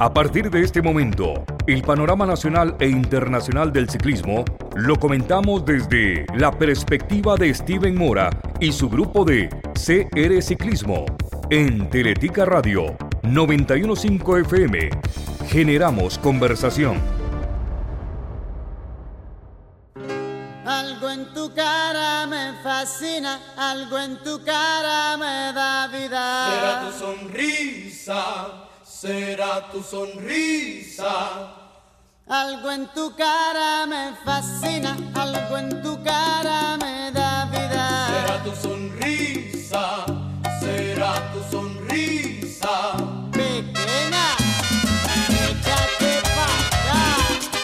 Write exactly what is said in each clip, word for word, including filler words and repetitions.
A partir de este momento, el panorama nacional e internacional del ciclismo lo comentamos desde la perspectiva de Steven Mora y su grupo de C R Ciclismo en Teletica Radio noventa y uno punto cinco F M. Generamos conversación. Algo en tu cara me fascina, algo en tu cara me da vida. Será tu sonrisa, será tu sonrisa. Algo en tu cara me fascina, algo en tu cara me da vida. Será tu sonrisa, será tu sonrisa. Pequeña, échate pa' acá.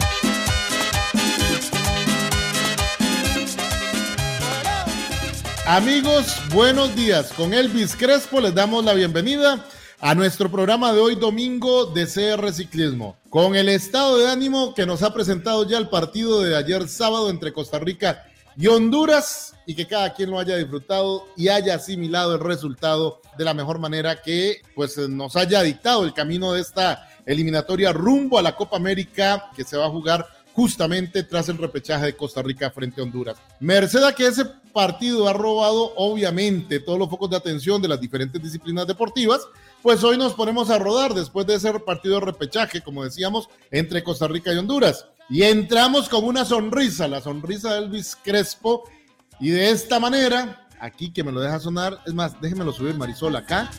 Amigos, buenos días. Con Elvis Crespo les damos la bienvenida a nuestro programa de hoy domingo de C R Ciclismo, con el estado de ánimo que nos ha presentado ya el partido de ayer sábado entre Costa Rica y Honduras, y que cada quien lo haya disfrutado y haya asimilado el resultado de la mejor manera, que pues nos haya dictado el camino de esta eliminatoria rumbo a la Copa América, que se va a jugar justamente tras el repechaje de Costa Rica frente a Honduras. Merced a que ese partido ha robado obviamente todos los focos de atención de las diferentes disciplinas deportivas, pues hoy nos ponemos a rodar después de ese partido de repechaje, como decíamos, entre Costa Rica y Honduras. Y entramos con una sonrisa, la sonrisa de Elvis Crespo, y de esta manera, aquí que me lo deja sonar, es más, déjenmelo subir, Marisol, acá.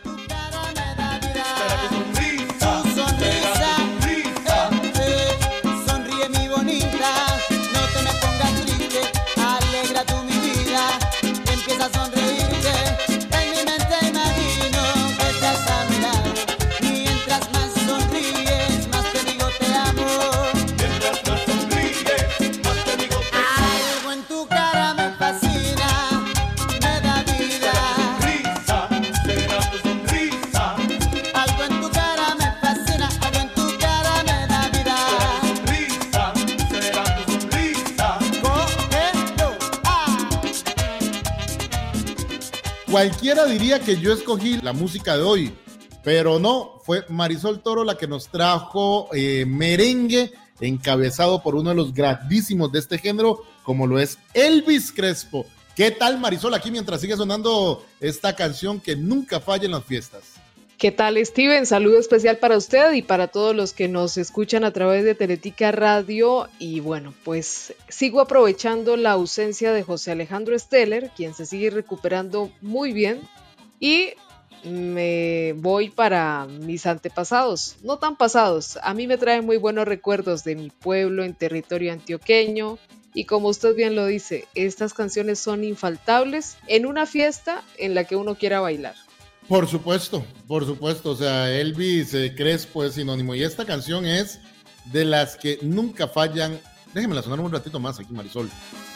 Cualquiera diría que yo escogí la música de hoy, pero no, fue Marisol Toro la que nos trajo eh, merengue encabezado por uno de los grandísimos de este género, como lo es Elvis Crespo. ¿Qué tal, Marisol, aquí mientras sigue sonando esta canción que nunca falla en las fiestas? ¿Qué tal, Steven? Saludo especial para usted y para todos los que nos escuchan a través de Teletica Radio. Y bueno, pues sigo aprovechando la ausencia de José Alejandro Steller, quien se sigue recuperando muy bien, y me voy para mis antepasados, no tan pasados. A mí me traen muy buenos recuerdos de mi pueblo en territorio antioqueño, y como usted bien lo dice, estas canciones son infaltables en una fiesta en la que uno quiera bailar. Por supuesto, por supuesto, o sea, Elvis eh, Crespo es sinónimo, y esta canción es de las que nunca fallan. Déjenmela sonar un ratito más aquí, Marisol.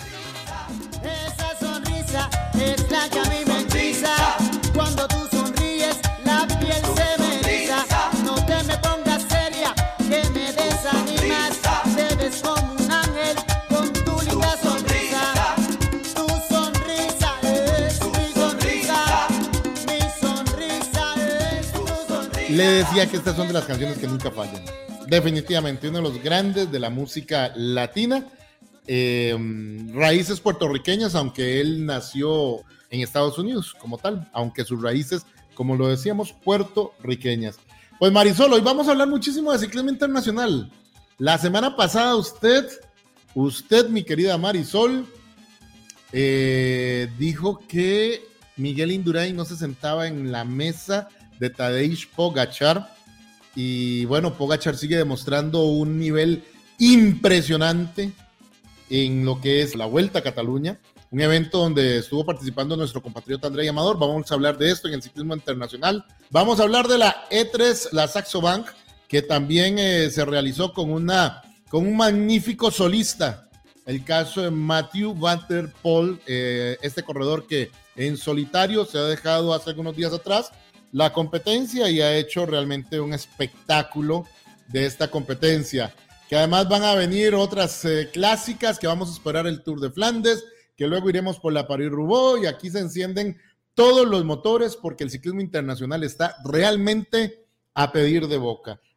Esa sonrisa es la que a mí me hechiza. Cuando tú sonríes, la piel se me eriza. No te me pongas seria, que me desanimas. Te ves como un ángel con tu linda sonrisa. Tu sonrisa es mi sonrisa. Mi sonrisa es tu sonrisa. Le decía que estas son de las canciones que nunca fallan. Definitivamente uno de los grandes de la música latina. Eh, raíces puertorriqueñas, aunque él nació en Estados Unidos como tal, aunque sus raíces, como lo decíamos, puertorriqueñas. Pues Marisol, hoy vamos a hablar muchísimo de ciclismo internacional. La semana pasada usted, usted mi querida Marisol, eh, dijo que Miguel Indurain no se sentaba en la mesa de Tadej Pogačar, y bueno, Pogačar sigue demostrando un nivel impresionante en lo que es la Vuelta a Cataluña, un evento donde estuvo participando nuestro compatriota André Amador. Vamos a hablar de esto en el ciclismo internacional. Vamos a hablar de la E tres, la Saxo Bank, que también eh, se realizó con, una, con un magnífico solista. El caso de Mathieu Van der Poel, eh, este corredor que en solitario se ha dejado hace algunos días atrás la competencia y ha hecho realmente un espectáculo de esta competencia. Que además van a venir otras eh, clásicas, que vamos a esperar el Tour de Flandes, que luego iremos por la París-Roubaix, y aquí se encienden todos los motores porque el ciclismo internacional está realmente a pedir de boca.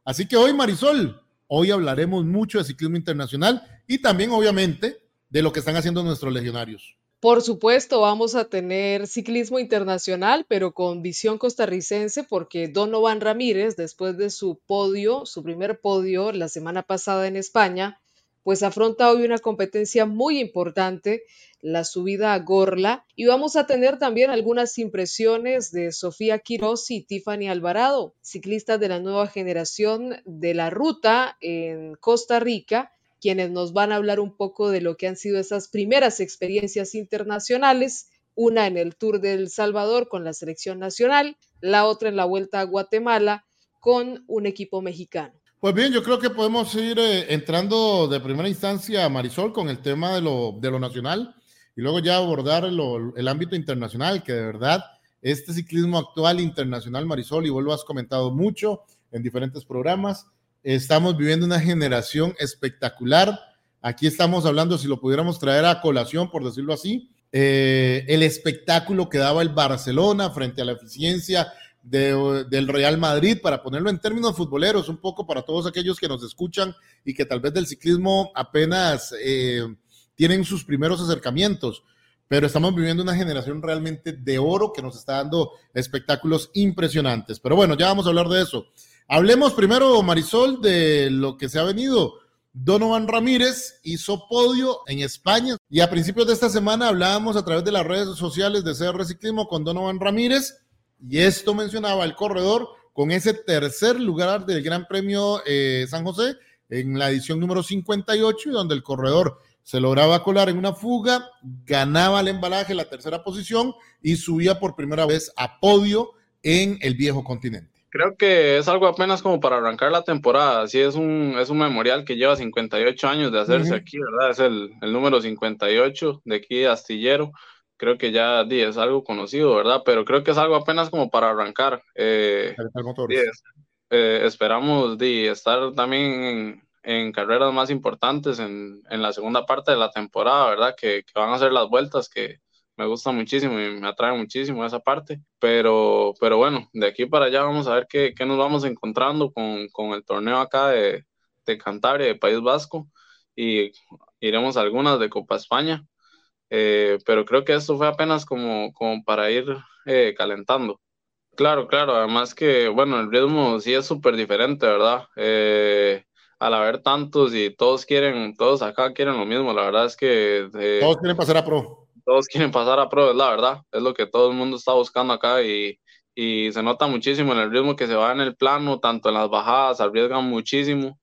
Así que hoy, Marisol, hoy hablaremos mucho de ciclismo internacional y también, obviamente, de lo que están haciendo nuestros legionarios. Por supuesto, vamos a tener ciclismo internacional, pero con visión costarricense, porque Donovan Ramírez, después de su podio, su primer podio la semana pasada en España, pues afronta hoy una competencia muy importante, la subida a Gorla, y vamos a tener también algunas impresiones de Sofía Quirós y Tiffany Alvarado, ciclistas de la nueva generación de la ruta en Costa Rica, quienes nos van a hablar un poco de lo que han sido esas primeras experiencias internacionales, una en el Tour de El Salvador con la selección nacional, la otra en la Vuelta a Guatemala con un equipo mexicano. Pues bien, yo creo que podemos ir eh, entrando de primera instancia, Marisol, con el tema de lo, de lo nacional y luego ya abordar lo, el ámbito internacional, que de verdad este ciclismo actual internacional, Marisol, y vos lo has comentado mucho en diferentes programas, estamos viviendo una generación espectacular. Aquí estamos hablando, si lo pudiéramos traer a colación, por decirlo así, eh, el espectáculo que daba el Barcelona frente a la eficiencia de, del Real Madrid, para ponerlo en términos futboleros, un poco para todos aquellos que nos escuchan y que tal vez del ciclismo apenas eh, tienen sus primeros acercamientos. Pero estamos viviendo una generación realmente de oro que nos está dando espectáculos impresionantes. Pero bueno, ya vamos a hablar de eso. Hablemos primero, Marisol, de lo que se ha venido. Donovan Ramírez hizo podio en España y a principios de esta semana hablábamos a través de las redes sociales de C R Ciclismo con Donovan Ramírez y esto mencionaba el corredor con ese tercer lugar del Gran Premio eh, San José en la edición número cincuenta y ocho, y donde el corredor se lograba colar en una fuga, ganaba el embalaje, la tercera posición, y subía por primera vez a podio en el viejo continente. Creo que es algo apenas como para arrancar la temporada. Sí, es un, es un memorial que lleva cincuenta y ocho años de hacerse uh-huh. aquí, ¿verdad? Es el, el número cincuenta y ocho de aquí de Astillero. Creo que ya di, es algo conocido, ¿verdad? Pero creo que es algo apenas como para arrancar. Eh, di, es, eh, esperamos di, estar también en, en carreras más importantes en, en la segunda parte de la temporada, ¿verdad? Que, que van a ser las vueltas, que me gusta muchísimo y me atrae muchísimo esa parte, pero, pero bueno, de aquí para allá vamos a ver qué, qué nos vamos encontrando con, con el torneo acá de, de Cantabria, de País Vasco, y iremos a algunas de Copa España, eh, pero creo que esto fue apenas como, como para ir eh, calentando. Claro, claro, además que, bueno, el ritmo sí es súper diferente, ¿verdad? Eh, al haber tantos y todos quieren, todos acá quieren lo mismo, la verdad es que... Eh, todos quieren pasar a pro. Todos quieren pasar a pro, es la verdad, es lo que todo el mundo está buscando acá y, y se nota muchísimo en el ritmo que se va en el plano, tanto en las bajadas, arriesgan muchísimo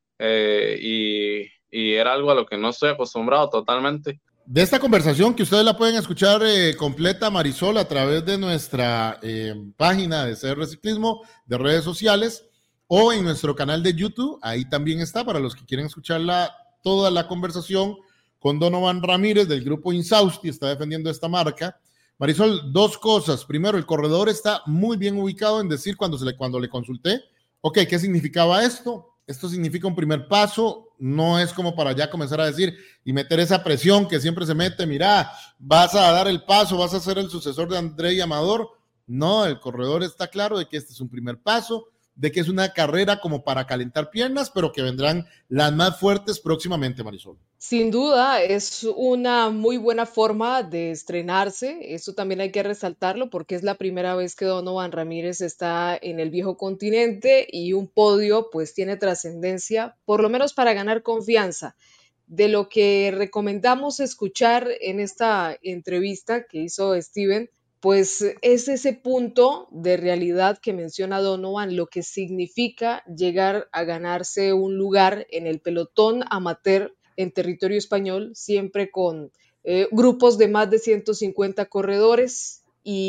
eh, y, y era algo a lo que no estoy acostumbrado totalmente. De esta conversación que ustedes la pueden escuchar eh, completa, Marisol, a través de nuestra eh, página de C R Ciclismo, de redes sociales, o en nuestro canal de YouTube, ahí también está para los que quieren escucharla, toda la conversación con Donovan Ramírez del grupo Insausti, está defendiendo esta marca. Marisol, dos cosas. Primero, el corredor está muy bien ubicado en decir cuando, se le, cuando le consulté, ok, ¿qué significaba esto? Esto significa un primer paso, no es como para ya comenzar a decir y meter esa presión que siempre se mete, mira, vas a dar el paso, vas a ser el sucesor de André y Amador. No, el corredor está claro de que este es un primer paso, de que es una carrera como para calentar piernas, pero que vendrán las más fuertes próximamente, Marisol. Sin duda, es una muy buena forma de estrenarse, eso también hay que resaltarlo porque es la primera vez que Donovan Ramírez está en el viejo continente y un podio pues tiene trascendencia, por lo menos para ganar confianza. De lo que recomendamos escuchar en esta entrevista que hizo Steven, pues es ese punto de realidad que menciona Donovan, lo que significa llegar a ganarse un lugar en el pelotón amateur en territorio español, siempre con eh, grupos de más de ciento cincuenta corredores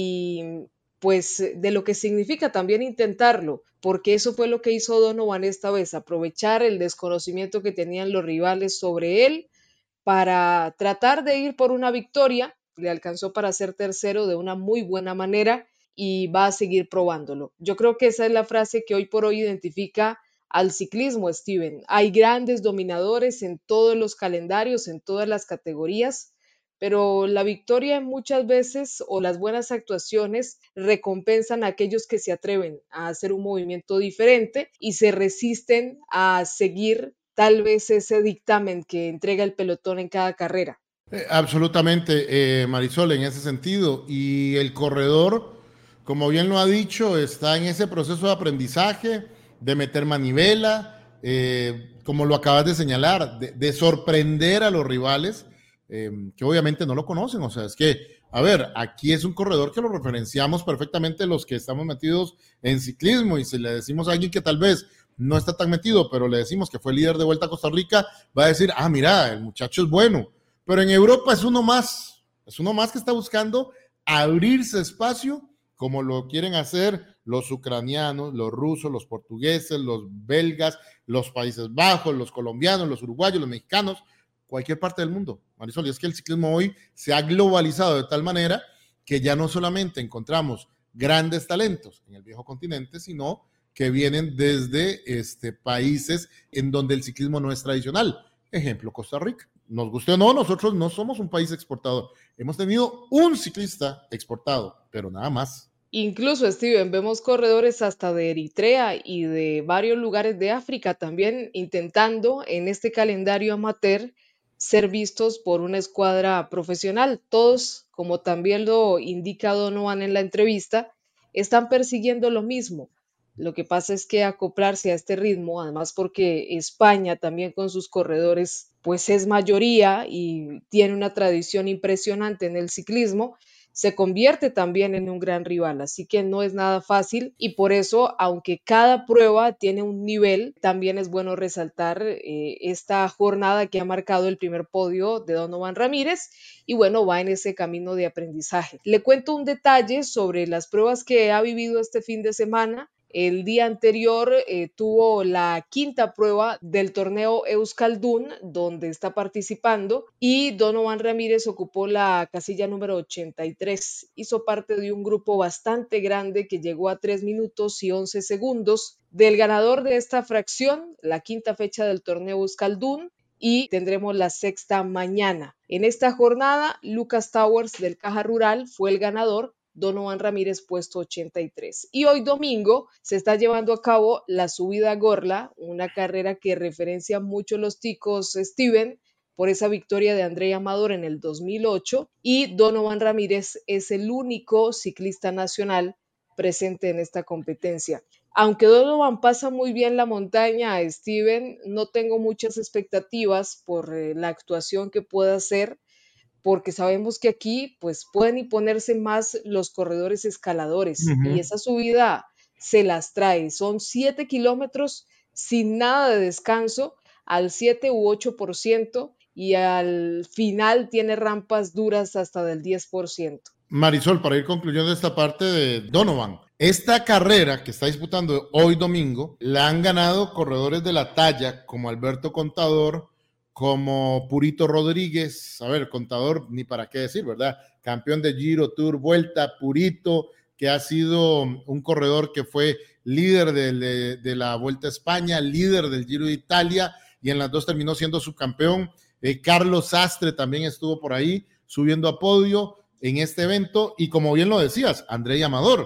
y pues de lo que significa también intentarlo, porque eso fue lo que hizo Donovan esta vez, aprovechar el desconocimiento que tenían los rivales sobre él para tratar de ir por una victoria. Le alcanzó para ser tercero de una muy buena manera y va a seguir probándolo. Yo creo que esa es la frase que hoy por hoy identifica al ciclismo, Steven. Hay grandes dominadores en todos los calendarios, en todas las categorías, pero la victoria muchas veces o las buenas actuaciones recompensan a aquellos que se atreven a hacer un movimiento diferente y se resisten a seguir tal vez ese dictamen que entrega el pelotón en cada carrera. Eh, absolutamente, eh, Marisol, en ese sentido. Y el corredor, como bien lo ha dicho, está en ese proceso de aprendizaje, de meter manivela, eh, como lo acabas de señalar, de, de sorprender a los rivales, eh, que obviamente no lo conocen. O sea, es que, a ver, aquí es un corredor que lo referenciamos perfectamente los que estamos metidos en ciclismo, y si le decimos a alguien que tal vez no está tan metido, pero le decimos que fue líder de Vuelta a Costa Rica, va a decir, ah, mira, el muchacho es bueno. Pero en Europa es uno más, es uno más que está buscando abrirse espacio, como lo quieren hacer los ucranianos, los rusos, los portugueses, los belgas, los Países Bajos, los colombianos, los uruguayos, los mexicanos, cualquier parte del mundo. Marisol, y es que el ciclismo hoy se ha globalizado de tal manera que ya no solamente encontramos grandes talentos en el viejo continente, sino que vienen desde este, países en donde el ciclismo no es tradicional. Ejemplo, Costa Rica. Nos guste o no, nosotros no somos un país exportador. Hemos tenido un ciclista exportado, pero nada más. Incluso, Steven, vemos corredores hasta de Eritrea y de varios lugares de África también intentando en este calendario amateur ser vistos por una escuadra profesional. Todos, como también lo indica Donovan en la entrevista, están persiguiendo lo mismo. Lo que pasa es que acoplarse a este ritmo, además porque España también con sus corredores pues es mayoría y tiene una tradición impresionante en el ciclismo, se convierte también en un gran rival, así que no es nada fácil y por eso, aunque cada prueba tiene un nivel, también es bueno resaltar eh, esta jornada que ha marcado el primer podio de Donovan Ramírez y bueno, va en ese camino de aprendizaje. Le cuento un detalle sobre las pruebas que ha vivido este fin de semana. El día anterior eh, tuvo la quinta prueba del torneo Euskaldun, donde está participando, y Donovan Ramírez ocupó la casilla número ochenta y tres. Hizo parte de un grupo bastante grande que llegó a tres minutos y once segundos del ganador de esta fracción, la quinta fecha del torneo Euskaldun, y tendremos la sexta mañana. En esta jornada, Lucas Towers del Caja Rural fue el ganador, Donovan Ramírez puesto ochenta y tres. Y hoy domingo se está llevando a cabo la subida a Gorla, una carrera que referencia mucho los ticos Steven por esa victoria de Andrei Amador en el dos mil ocho y Donovan Ramírez es el único ciclista nacional presente en esta competencia. Aunque Donovan pasa muy bien la montaña, Steven, no tengo muchas expectativas por eh, la actuación que pueda hacer, porque sabemos que aquí pues pueden imponerse más los corredores escaladores uh-huh. y esa subida se las trae. Son siete kilómetros sin nada de descanso al siete u ocho por ciento y al final tiene rampas duras hasta del diez por ciento. Marisol, para ir concluyendo esta parte de Donovan, esta carrera que está disputando hoy domingo la han ganado corredores de la talla como Alberto Contador, como Purito Rodríguez, a ver, Contador, ni para qué decir, ¿verdad? Campeón de Giro, Tour, Vuelta, Purito, que ha sido un corredor que fue líder de, de, de la Vuelta a España, líder del Giro de Italia, y en las dos terminó siendo subcampeón. Eh, Carlos Sastre también estuvo por ahí, subiendo a podio en este evento, y como bien lo decías, Andrei Amador,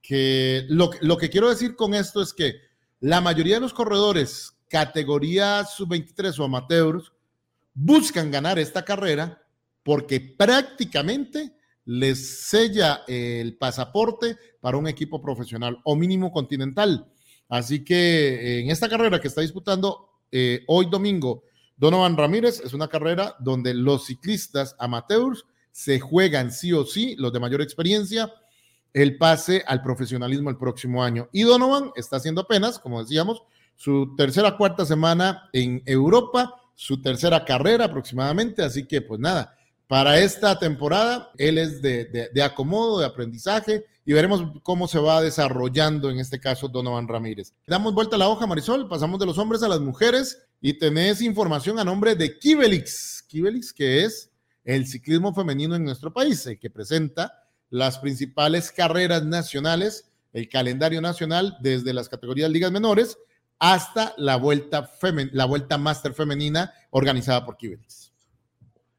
que lo, lo que quiero decir con esto es que la mayoría de los corredores categoría sub veintitrés o amateurs buscan ganar esta carrera porque prácticamente les sella el pasaporte para un equipo profesional o mínimo continental. Así que en esta carrera que está disputando eh, hoy domingo Donovan Ramírez, es una carrera donde los ciclistas amateurs se juegan sí o sí, los de mayor experiencia, el pase al profesionalismo el próximo año. Y Donovan está haciendo apenas, como decíamos, su tercera, cuarta semana en Europa, su tercera carrera aproximadamente, así que pues nada, para esta temporada él es de, de, de acomodo, de aprendizaje y veremos cómo se va desarrollando en este caso Donovan Ramírez. Damos vuelta a la hoja, Marisol, pasamos de los hombres a las mujeres y tenés información a nombre de Kibelix, Kibelix que es el ciclismo femenino en nuestro país, el que presenta las principales carreras nacionales, el calendario nacional desde las categorías ligas menores hasta la vuelta, femen- la vuelta máster femenina organizada por Kibelix.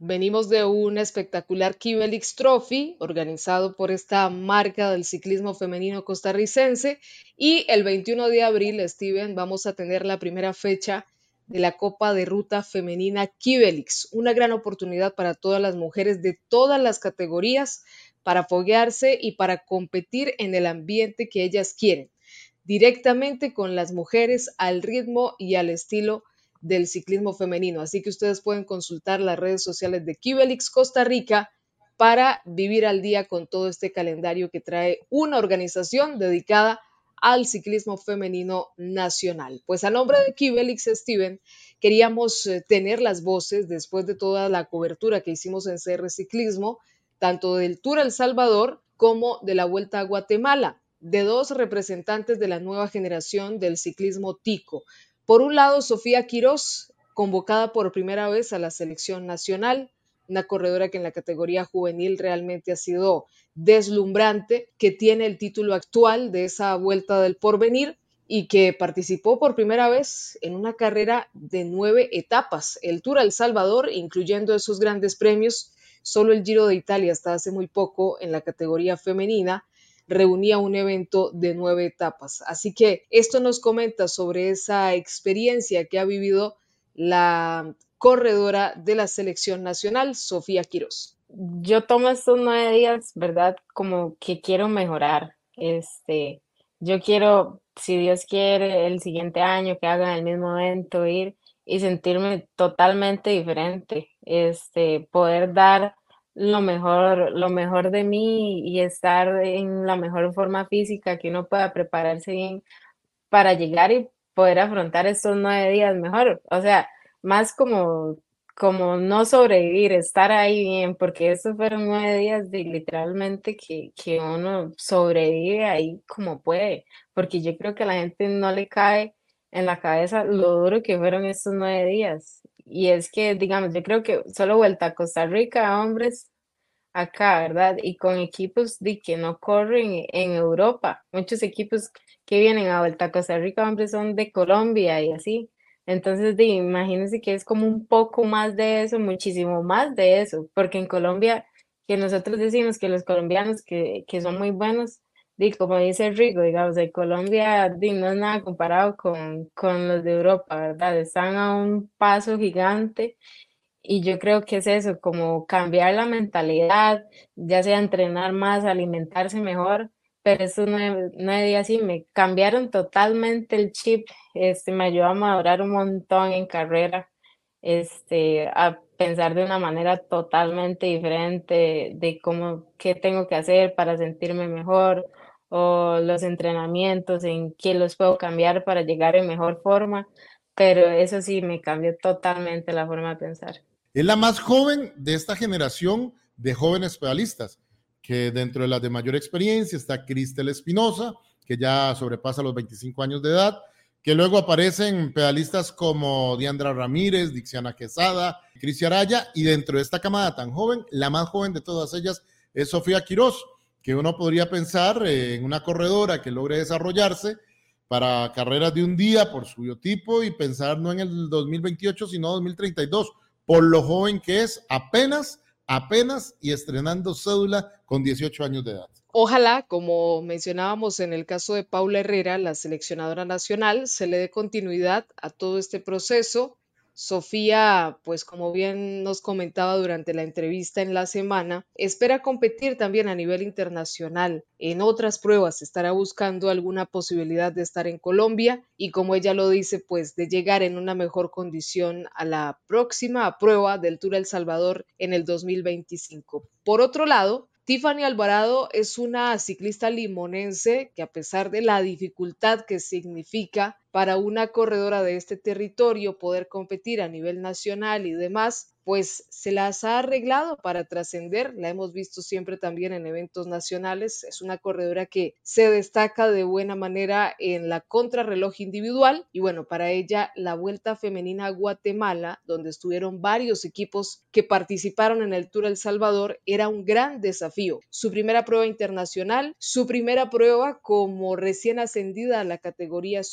Venimos de un espectacular Kibelix Trophy organizado por esta marca del ciclismo femenino costarricense y el veintiuno de abril, Steven, vamos a tener la primera fecha de la Copa de Ruta Femenina Kibelix, una gran oportunidad para todas las mujeres de todas las categorías para foguearse y para competir en el ambiente que ellas quieren, directamente con las mujeres al ritmo y al estilo del ciclismo femenino. Así que ustedes pueden consultar las redes sociales de Kibelix Costa Rica para vivir al día con todo este calendario que trae una organización dedicada al ciclismo femenino nacional. Pues a nombre de Kibelix, Steven, queríamos eh, tener las voces después de toda la cobertura que hicimos en C R Ciclismo, tanto del Tour El Salvador como de la Vuelta a Guatemala, de dos representantes de la nueva generación del ciclismo tico. Por un lado, Sofía Quirós, convocada por primera vez a la selección nacional, una corredora que en la categoría juvenil realmente ha sido deslumbrante, que tiene el título actual de esa Vuelta del Porvenir y que participó por primera vez en una carrera de nueve etapas, el Tour El Salvador, incluyendo esos grandes premios. Solo el Giro de Italia hasta hace muy poco en la categoría femenina reunía un evento de nueve etapas. Así que esto nos comenta sobre esa experiencia que ha vivido la corredora de la selección nacional, Sofía Quirós. Yo tomo estos nueve días, ¿verdad? Como que quiero mejorar. Este, yo quiero, si Dios quiere, el siguiente año que hagan el mismo evento, ir y sentirme totalmente diferente. Este, poder dar lo mejor, lo mejor de mí y estar en la mejor forma física que uno pueda prepararse bien para llegar y poder afrontar estos nueve días mejor. O sea, más como, como no sobrevivir, estar ahí bien, porque estos fueron nueve días de literalmente que, que uno sobrevive ahí como puede, porque yo creo que a la gente no le cae en la cabeza lo duro que fueron estos nueve días. Y es que, digamos, yo creo que solo Vuelta a Costa Rica, hombres, acá, ¿verdad? Y con equipos de que no corren en Europa. Muchos equipos que vienen a Vuelta a Costa Rica, hombres, son de Colombia y así. Entonces, de, imagínense que es como un poco más de eso, muchísimo más de eso, porque en Colombia, que nosotros decimos que los colombianos que, que son muy buenos, di, como dice Rigo, digamos, en Colombia di, no es nada comparado con, con los de Europa, ¿verdad? Están a un paso gigante y yo creo que es eso, como cambiar la mentalidad, ya sea entrenar más, alimentarse mejor, pero estos nueve, nueve días sí me cambiaron totalmente el chip, este, me ayudó a madurar un montón en carrera, este, a pensar de una manera totalmente diferente de cómo, qué tengo que hacer para sentirme mejor, o los entrenamientos, en qué los puedo cambiar para llegar en mejor forma, pero eso sí me cambió totalmente la forma de pensar. Es la más joven de esta generación de jóvenes pedalistas, que dentro de las de mayor experiencia está Cristel Espinosa, que ya sobrepasa los veinticinco años de edad, que luego aparecen pedalistas como Diandra Ramírez, Dixiana Quesada, Crisia Araya, y dentro de esta camada tan joven, la más joven de todas ellas es Sofía Quirós, que uno podría pensar en una corredora que logre desarrollarse para carreras de un día por su biotipo y pensar no en el dos mil veintiocho, sino dos mil treinta y dos, por lo joven que es, apenas, apenas y estrenando cédula con dieciocho años de edad. Ojalá, como mencionábamos en el caso de Paula Herrera, la seleccionadora nacional, se le dé continuidad a todo este proceso. Sofía, pues como bien nos comentaba durante la entrevista en la semana, espera competir también a nivel internacional. En otras pruebas estará buscando alguna posibilidad de estar en Colombia y, como ella lo dice, pues de llegar en una mejor condición a la próxima prueba del Tour El Salvador en el dos mil veinticinco. Por otro lado, Tiffany Alvarado es una ciclista limonense que, a pesar de la dificultad que significa para una corredora de este territorio poder competir a nivel nacional y demás, pues se las ha arreglado para trascender. La hemos visto siempre también en eventos nacionales. Es una corredora que se destaca de buena manera en la contrarreloj individual y, bueno, para ella la Vuelta Femenina a Guatemala, donde estuvieron varios equipos que participaron en el Tour El Salvador, era un gran desafío. Su primera prueba internacional, su primera prueba como recién ascendida a la categoría sub veintitrés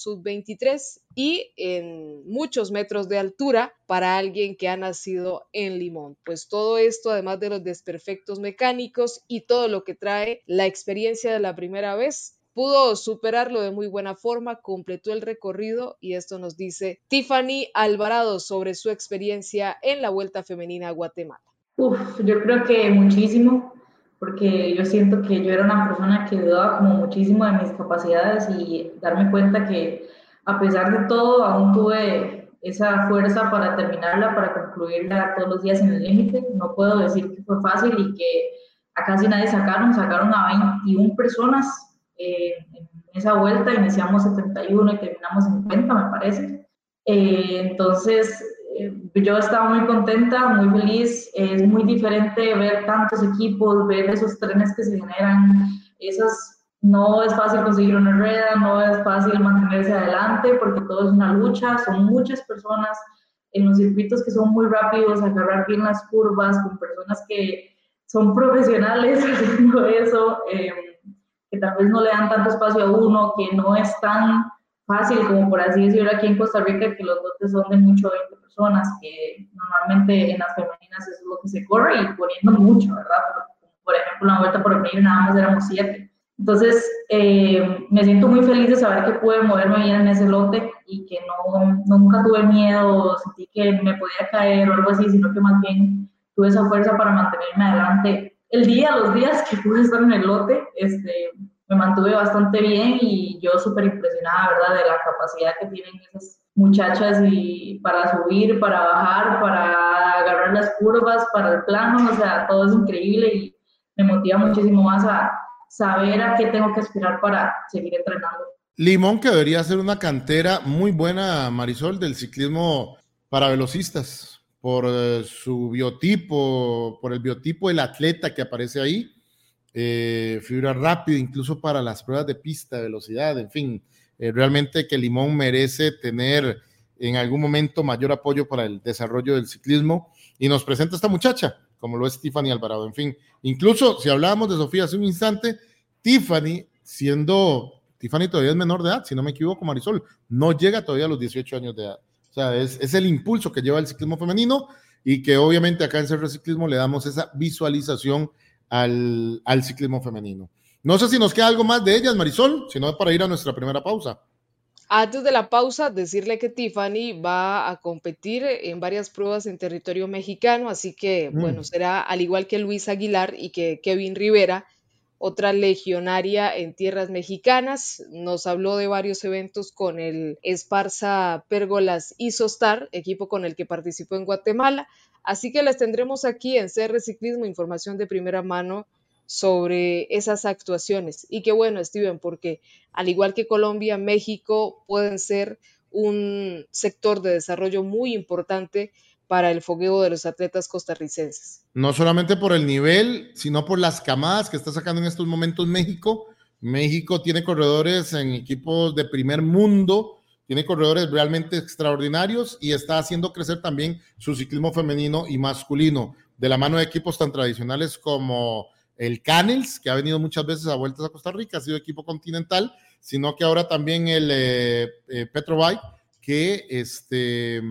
veintitrés y en muchos metros de altura para alguien que ha nacido en Limón. Pues todo esto, además de los desperfectos mecánicos y todo lo que trae la experiencia de la primera vez, pudo superarlo de muy buena forma, completó el recorrido y esto nos dice Tiffany Alvarado sobre su experiencia en la Vuelta Femenina a Guatemala. Uf, yo creo que muchísimo, porque yo siento que yo era una persona que dudaba como muchísimo de mis capacidades y darme cuenta que a pesar de todo aún tuve esa fuerza para terminarla, para concluirla todos los días en el límite. No puedo decir que fue fácil y que a casi nadie sacaron, sacaron a veintiuna personas. Eh, en esa vuelta iniciamos setenta y uno y terminamos cincuenta, me parece. Eh, entonces, eh, yo estaba muy contenta, muy feliz. Es muy diferente ver tantos equipos, ver esos trenes que se generan. Esas, no es fácil conseguir una rueda, no es fácil mantenerse adelante porque todo es una lucha. Son muchas personas en los circuitos que son muy rápidos, agarrar bien las curvas con personas que son profesionales haciendo eso. Eh, que tal vez no le dan tanto espacio a uno, que no es tan fácil como por así decirlo aquí en Costa Rica, que los lotes son de mucho veinte personas, que normalmente en las femeninas eso es lo que se corre y poniendo mucho, ¿verdad? Por, por ejemplo, en la Vuelta por Venir nada más éramos siete. Entonces, eh, me siento muy feliz de saber que pude moverme bien en ese lote y que no, nunca tuve miedo, sentí que me podía caer o algo así, sino que más bien tuve esa fuerza para mantenerme adelante. El día, los días que pude estar en el lote, este, me mantuve bastante bien y yo súper impresionada, ¿verdad?, de la capacidad que tienen esas muchachas y para subir, para bajar, para agarrar las curvas, para el plano, o sea, todo es increíble y me motiva muchísimo más a saber a qué tengo que aspirar para seguir entrenando. Limón, que debería ser una cantera muy buena, Marisol, del ciclismo para velocistas, por eh, su biotipo, por el biotipo del atleta que aparece ahí, eh, fibra rápida, incluso para las pruebas de pista, de velocidad, en fin, eh, realmente que Limón merece tener en algún momento mayor apoyo para el desarrollo del ciclismo, y nos presenta esta muchacha, como lo es Tiffany Alvarado. En fin, incluso si hablábamos de Sofía hace un instante, Tiffany, siendo, Tiffany todavía es menor de edad, si no me equivoco, Marisol, no llega todavía a los dieciocho años de edad. O sea, es, es el impulso que lleva el ciclismo femenino y que obviamente acá en C R Ciclismo le damos esa visualización al, al ciclismo femenino. No sé si nos queda algo más de ellas, Marisol, sino para ir a nuestra primera pausa. Antes de la pausa, decirle que Tiffany va a competir en varias pruebas en territorio mexicano, así que, mm. bueno, será al igual que Luis Aguilar y que Kevin Rivera, otra legionaria en tierras mexicanas. Nos habló de varios eventos con el Esparza Pérgolas Isostar, equipo con el que participó en Guatemala, así que les tendremos aquí en C R Ciclismo información de primera mano sobre esas actuaciones. Y qué bueno, Steven, porque al igual que Colombia, México pueden ser un sector de desarrollo muy importante para el fogueo de los atletas costarricenses. No solamente por el nivel, sino por las camadas que está sacando en estos momentos México. México tiene corredores en equipos de primer mundo, tiene corredores realmente extraordinarios y está haciendo crecer también su ciclismo femenino y masculino, de la mano de equipos tan tradicionales como el Canels, que ha venido muchas veces a vueltas a Costa Rica, ha sido equipo continental, sino que ahora también el eh, eh, Petrobike, que este...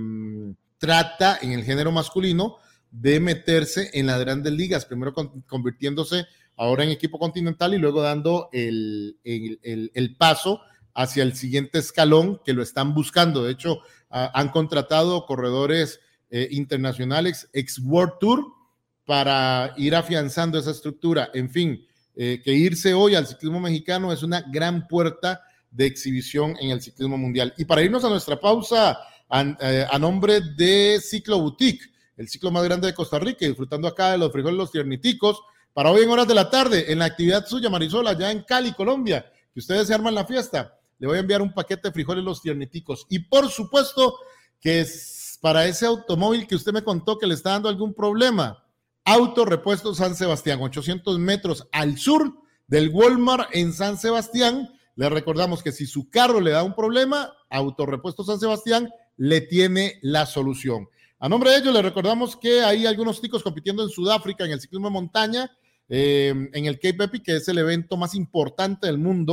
trata en el género masculino de meterse en las grandes ligas, primero con, convirtiéndose ahora en equipo continental y luego dando el, el, el, el paso hacia el siguiente escalón que lo están buscando. De hecho, uh, han contratado corredores eh, internacionales ex World Tour para ir afianzando esa estructura. En fin, eh, que irse hoy al ciclismo mexicano es una gran puerta de exhibición en el ciclismo mundial. Y para irnos a nuestra pausa, A, eh, a nombre de Ciclo Boutique, el ciclo más grande de Costa Rica, disfrutando acá de los frijoles los tierniticos, para hoy en horas de la tarde, en la actividad suya, Marisol, allá en Cali, Colombia, que ustedes se arman la fiesta, le voy a enviar un paquete de frijoles los tierniticos, y por supuesto que es para ese automóvil que usted me contó que le está dando algún problema, Autorepuesto San Sebastián, ochocientos metros al sur del Walmart en San Sebastián. Le recordamos que si su carro le da un problema, Autorepuesto San Sebastián le tiene la solución. A nombre de ellos, les recordamos que hay algunos ticos compitiendo en Sudáfrica en el ciclismo de montaña, eh, en el Cape Epic, que es el evento más importante del mundo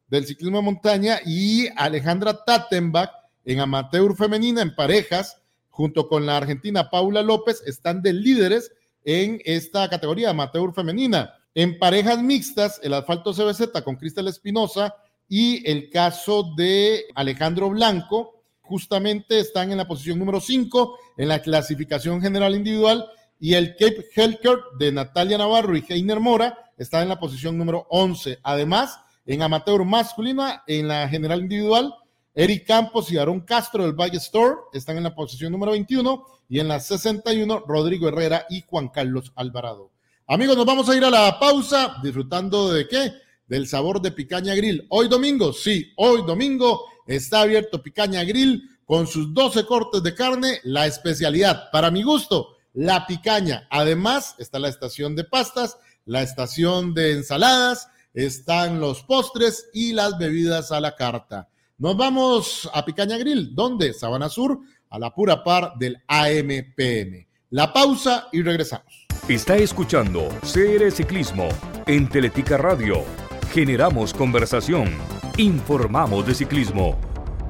del ciclismo de montaña, y Alejandra Tattenbach en amateur femenina en parejas, junto con la argentina Paula López, están de líderes en esta categoría amateur femenina. En parejas mixtas, el asfalto C B Z con Cristel Espinosa y el caso de Alejandro Blanco, justamente están en la posición número cinco en la clasificación general individual, y el Cape Healthcare de Natalia Navarro y Heiner Mora está en la posición número once. Además, en amateur masculina, en la general individual, Eric Campos y Aarón Castro del Valle Store están en la posición número veintiuno, y en la sesenta y uno, Rodrigo Herrera y Juan Carlos Alvarado. Amigos, nos vamos a ir a la pausa disfrutando de ¿qué? Del sabor de Picaña Grill. Hoy domingo, sí, hoy domingo está abierto Picaña Grill con sus doce cortes de carne, la especialidad, para mi gusto, la picaña. Además, está la estación de pastas, la estación de ensaladas, están los postres y las bebidas a la carta. Nos vamos a Picaña Grill, ¿dónde? Sabana Sur, a la pura par del A M P M. La pausa y regresamos. Está escuchando C R Ciclismo en Teletica Radio. Generamos conversación. Informamos de ciclismo.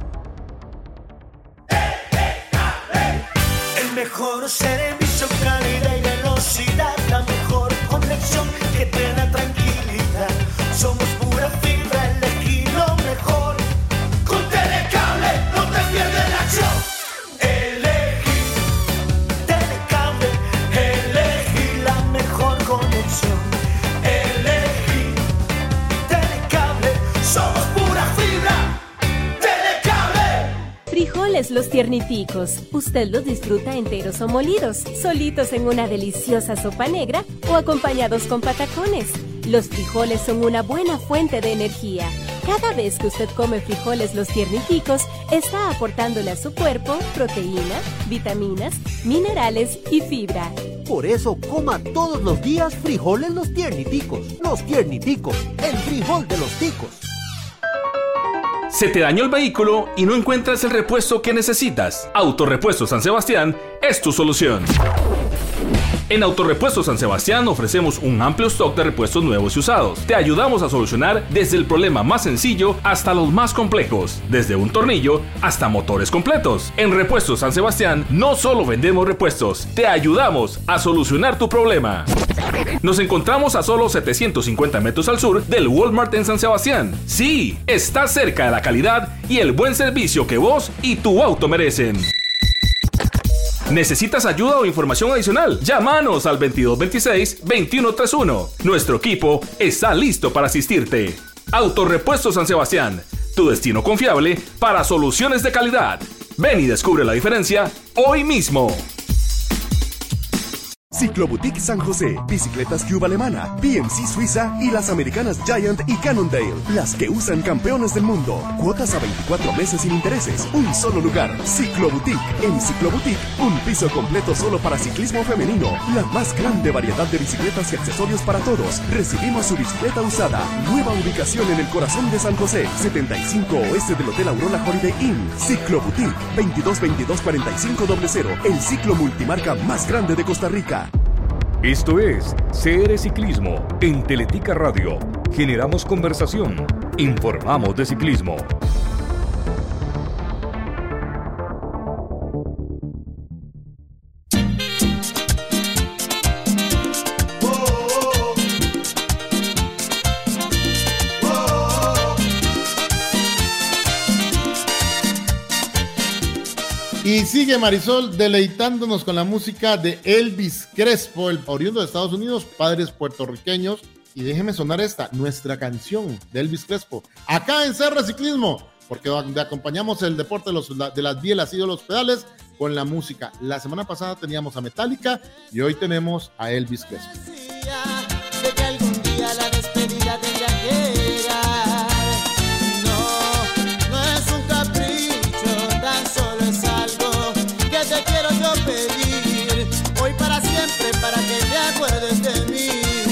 El mejor servicio, calidad y velocidad, la mejor conexión que te da tranquilidad. Somos pura fibra, elegí lo mejor. Con Telecable no te pierdes la acción. Elegí Telecable, elegí la mejor conexión. Elegí Telecable, somos pura fibra. Telecable. Frijoles Los Tierniticos. Usted los disfruta enteros o molidos, solitos en una deliciosa sopa negra o acompañados con patacones. Los frijoles son una buena fuente de energía. Cada vez que usted come frijoles Los Tierniticos, está aportándole a su cuerpo proteína, vitaminas, minerales y fibra. Por eso coma todos los días frijoles Los Tierniticos. Los Tierniticos, el frijol de los ticos. ¿Se te dañó el vehículo y no encuentras el repuesto que necesitas? Autorepuesto San Sebastián es tu solución. En Autorepuesto San Sebastián ofrecemos un amplio stock de repuestos nuevos y usados. Te ayudamos a solucionar desde el problema más sencillo hasta los más complejos, desde un tornillo hasta motores completos. En Repuestos San Sebastián no solo vendemos repuestos, te ayudamos a solucionar tu problema. Nos encontramos a solo setecientos cincuenta metros al sur del Walmart en San Sebastián. Sí, está cerca de la calidad y el buen servicio que vos y tu auto merecen. ¿Necesitas ayuda o información adicional? Llámanos al veintidós veintiséis veintiuno treinta y uno. Nuestro equipo está listo para asistirte. Autorepuesto San Sebastián, tu destino confiable para soluciones de calidad. Ven y descubre la diferencia hoy mismo. Cicloboutique San José, bicicletas Cube alemana, B M C Suiza y las americanas Giant y Cannondale, las que usan campeones del mundo. Cuotas a veinticuatro meses sin intereses, un solo lugar. Cicloboutique. En Cicloboutique, un piso completo solo para ciclismo femenino. La más grande variedad de bicicletas y accesorios para todos. Recibimos su bicicleta usada. Nueva ubicación en el corazón de San José, setenta y cinco oeste del Hotel Aurora Holiday Inn. Cicloboutique, veintidós veintidós cuarenta y cinco cero cero, el ciclo multimarca más grande de Costa Rica. Esto es C R Ciclismo en Teletica Radio. Generamos conversación. Informamos de ciclismo. Y sigue Marisol deleitándonos con la música de Elvis Crespo, el oriundo de Estados Unidos, padres puertorriqueños. Y déjeme sonar esta, nuestra canción de Elvis Crespo, acá en C R Ciclismo, porque donde acompañamos el deporte de, los, de las bielas y de los pedales con la música. La semana pasada teníamos a Metallica y hoy tenemos a Elvis Crespo. De que algún día la despedida tenga que llegar. No, no es un capricho, tan solo es algo que te quiero yo pedir. Hoy para siempre, para que te acuerdes de mí.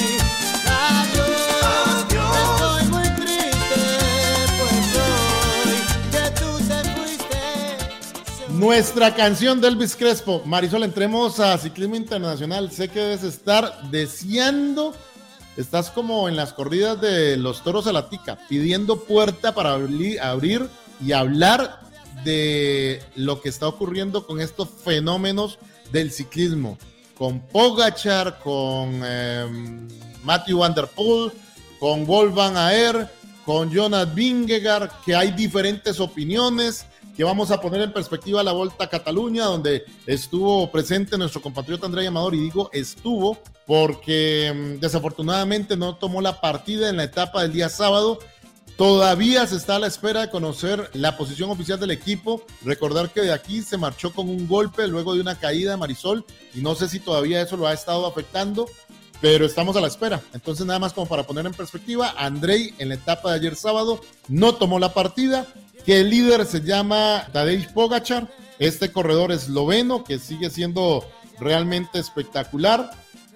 Adiós, adiós. Estoy muy triste, pues hoy que tú te fuiste. Nuestra canción de Elvis Crespo. Marisol, entremos a Ciclismo Internacional. Sé que debes estar deseando estás como en las corridas de los toros a la tica, pidiendo puerta para abrir, abrir y hablar de lo que está ocurriendo con estos fenómenos del ciclismo, con Pogačar, con eh, Mathieu van der Poel, con Wout van Aert, con Jonas Vingegaard, que hay diferentes opiniones, que vamos a poner en perspectiva la Volta a Cataluña, donde estuvo presente nuestro compatriota Andrei Amador, y digo estuvo porque desafortunadamente no tomó la partida en la etapa del día sábado. Todavía se está a la espera de conocer la posición oficial del equipo. Recordar que de aquí se marchó con un golpe luego de una caída de Marisol, y no sé si todavía eso lo ha estado afectando, pero estamos a la espera. Entonces, nada más como para poner en perspectiva, Andrei en la etapa de ayer sábado no tomó la partida, que el líder se llama Tadej Pogačar, este corredor esloveno que sigue siendo realmente espectacular,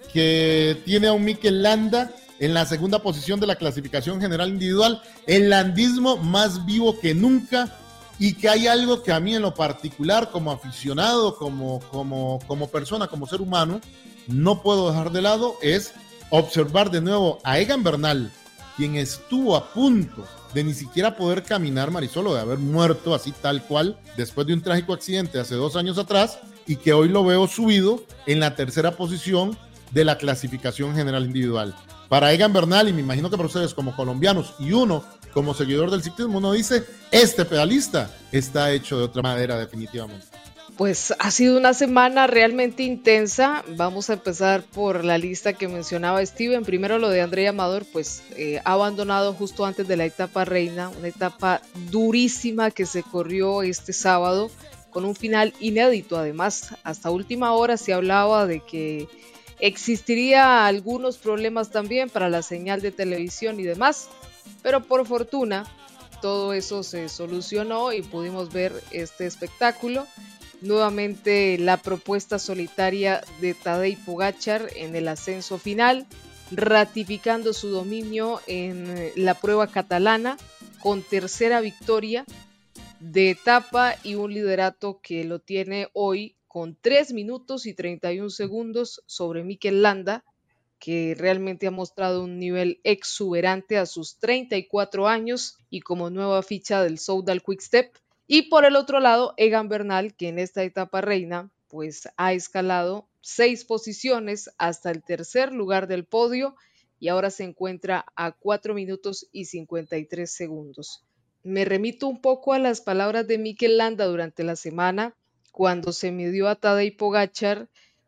que tiene a un Mikel Landa en la segunda posición de la clasificación general individual, el landismo más vivo que nunca, y que hay algo que a mí en lo particular, como aficionado, como, como, como persona, como ser humano, no puedo dejar de lado, es observar de nuevo a Egan Bernal, quien estuvo a punto de ni siquiera poder caminar, Marisol, o de haber muerto así tal cual, después de un trágico accidente hace dos años atrás, y que hoy lo veo subido en la tercera posición de la clasificación general individual. Para Egan Bernal, y me imagino que para ustedes como colombianos y uno como seguidor del ciclismo, uno dice, este pedalista está hecho de otra madera definitivamente. Pues ha sido una semana realmente intensa. Vamos a empezar por la lista que mencionaba Steven. Primero lo de Andrei Amador, pues eh, ha abandonado justo antes de la etapa reina, una etapa durísima que se corrió este sábado con un final inédito. Además, hasta última hora se hablaba de que existiría algunos problemas también para la señal de televisión y demás, pero por fortuna todo eso se solucionó y pudimos ver este espectáculo. Nuevamente la propuesta solitaria de Tadej Pogačar en el ascenso final, ratificando su dominio en la prueba catalana con tercera victoria de etapa y un liderato que lo tiene hoy con tres minutos y treinta y un segundos sobre Mikel Landa, que realmente ha mostrado un nivel exuberante a sus treinta y cuatro años y como nueva ficha del Soudal Quick-Step. Y por el otro lado, Egan Bernal, que en esta etapa reina, pues ha escalado seis posiciones hasta el tercer lugar del podio y ahora se encuentra a cuatro minutos y cincuenta y tres segundos. Me remito un poco a las palabras de Mikel Landa durante la semana, cuando se midió a Tadej Pogačar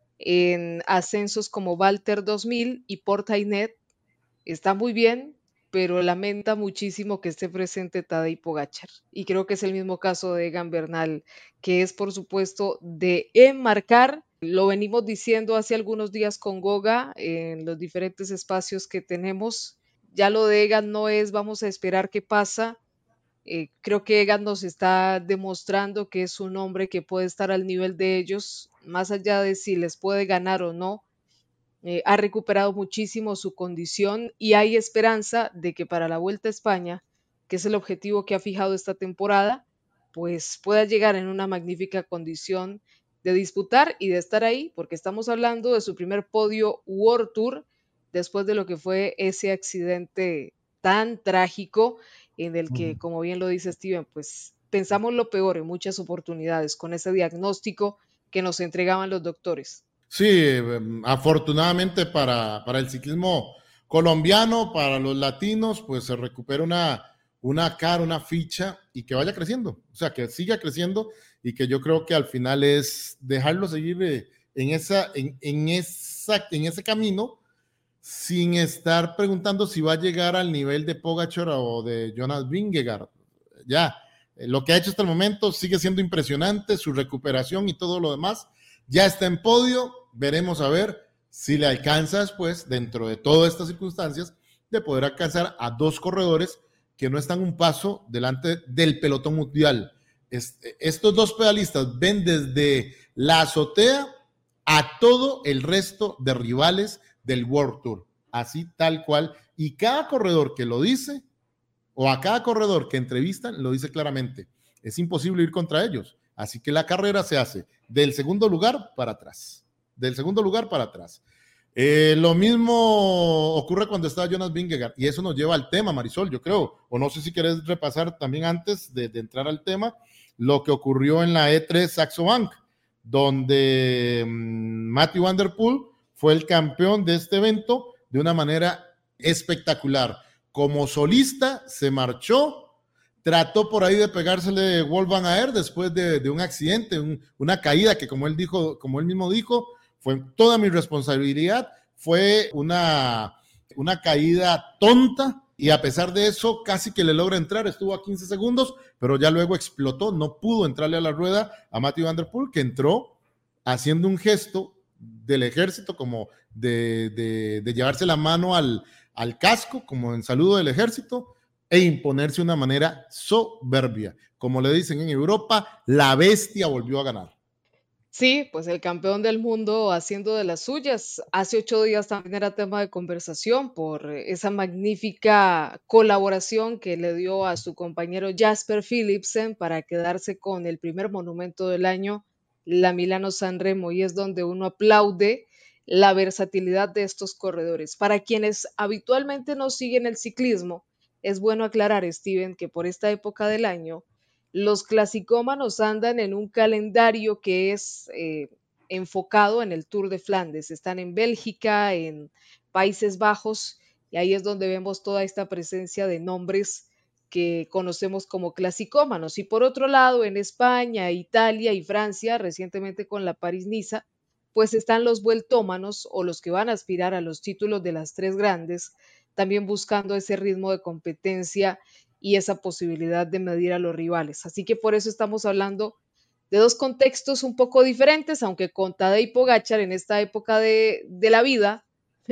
en ascensos como Valter dos mil y Portainet. Está muy bien, pero lamenta muchísimo que esté presente Tadej Pogačar. Y creo que es el mismo caso de Egan Bernal, que es por supuesto de enmarcar. Lo venimos diciendo hace algunos días con Goga en los diferentes espacios que tenemos. Ya lo de Egan no es vamos a esperar qué pasa. Eh, creo que Egan nos está demostrando que es un hombre que puede estar al nivel de ellos, más allá de si les puede ganar o no. Eh, ha recuperado muchísimo su condición y hay esperanza de que para la Vuelta a España, que es el objetivo que ha fijado esta temporada, pues pueda llegar en una magnífica condición de disputar y de estar ahí, porque estamos hablando de su primer podio World Tour después de lo que fue ese accidente tan trágico en el que, como bien lo dice Steven, pues pensamos lo peor en muchas oportunidades con ese diagnóstico que nos entregaban los doctores. Sí, afortunadamente para, para el ciclismo colombiano, para los latinos, pues se recupera una, una cara, una ficha y que vaya creciendo, o sea, que siga creciendo y que yo creo que al final es dejarlo seguir en, esa, en, en, esa, en ese camino sin estar preguntando si va a llegar al nivel de Pogačar o de Jonas Vingegaard. Ya, lo que ha hecho hasta el momento sigue siendo impresionante, su recuperación y todo lo demás. Ya está en podio, veremos a ver si le alcanza después, dentro de todas estas circunstancias, de poder alcanzar a dos corredores que no están un paso delante del pelotón mundial. Este, estos dos pedalistas ven desde la azotea a todo el resto de rivales del World Tour, así tal cual, y cada corredor que lo dice, o a cada corredor que entrevistan, lo dice claramente, es imposible ir contra ellos, así que la carrera se hace del segundo lugar para atrás, del segundo lugar para atrás. Eh, lo mismo ocurre cuando está Jonas Vingegaard, y eso nos lleva al tema, Marisol, yo creo, o no sé si querés repasar también antes de, de entrar al tema, lo que ocurrió en la E tres Saxo Bank, donde um, Matthew Van Der Poel fue el campeón de este evento de una manera espectacular. Como solista se marchó, trató por ahí de pegársele de Wout van Aert después de, de un accidente, un, una caída que como él dijo, como él mismo dijo, fue toda mi responsabilidad, fue una, una caída tonta, y a pesar de eso casi que le logra entrar, estuvo a quince segundos, pero ya luego explotó, no pudo entrarle a la rueda a Matthew Van Der Poel, que entró haciendo un gesto del ejército, como de, de, de llevarse la mano al, al casco, como en saludo del ejército, e imponerse de una manera soberbia. Como le dicen en Europa, la bestia volvió a ganar. Sí, pues el campeón del mundo haciendo de las suyas. Hace ocho días también era tema de conversación por esa magnífica colaboración que le dio a su compañero Jasper Philipsen para quedarse con el primer monumento del año, la Milano-San Remo, y es donde uno aplaude la versatilidad de estos corredores. Para quienes habitualmente no siguen el ciclismo, es bueno aclarar, Steven, que por esta época del año los clasicómanos andan en un calendario que es eh, enfocado en el Tour de Flandes. Están en Bélgica, en Países Bajos, y ahí es donde vemos toda esta presencia de nombres que conocemos como clasicómanos. Y por otro lado, en España, Italia y Francia, recientemente con la París-Niza, pues están los vueltómanos o los que van a aspirar a los títulos de las tres grandes, también buscando ese ritmo de competencia y esa posibilidad de medir a los rivales. Así que por eso estamos hablando de dos contextos un poco diferentes, aunque con Tadej Pogačar en esta época de, de la vida,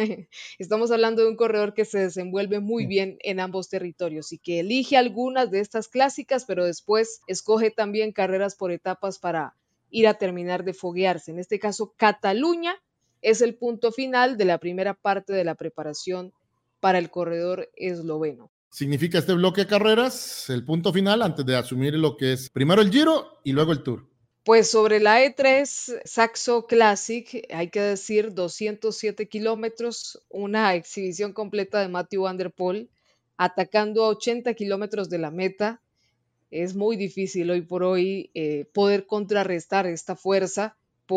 estamos hablando de un corredor que se desenvuelve muy bien en ambos territorios y que elige algunas de estas clásicas, pero después escoge también carreras por etapas para ir a terminar de foguearse. En este caso, Cataluña es el punto final de la primera parte de la preparación para el corredor esloveno. Significa este bloque de carreras, el punto final antes de asumir lo que es primero el Giro y luego el Tour. Pues sobre la E tres Saxo Classic, hay que decir doscientos siete kilómetros, una exhibición completa de Matthew Van Der Poel, atacando a ochenta kilómetros de la meta. Es muy difícil hoy por hoy eh, poder contrarrestar esta fuerza,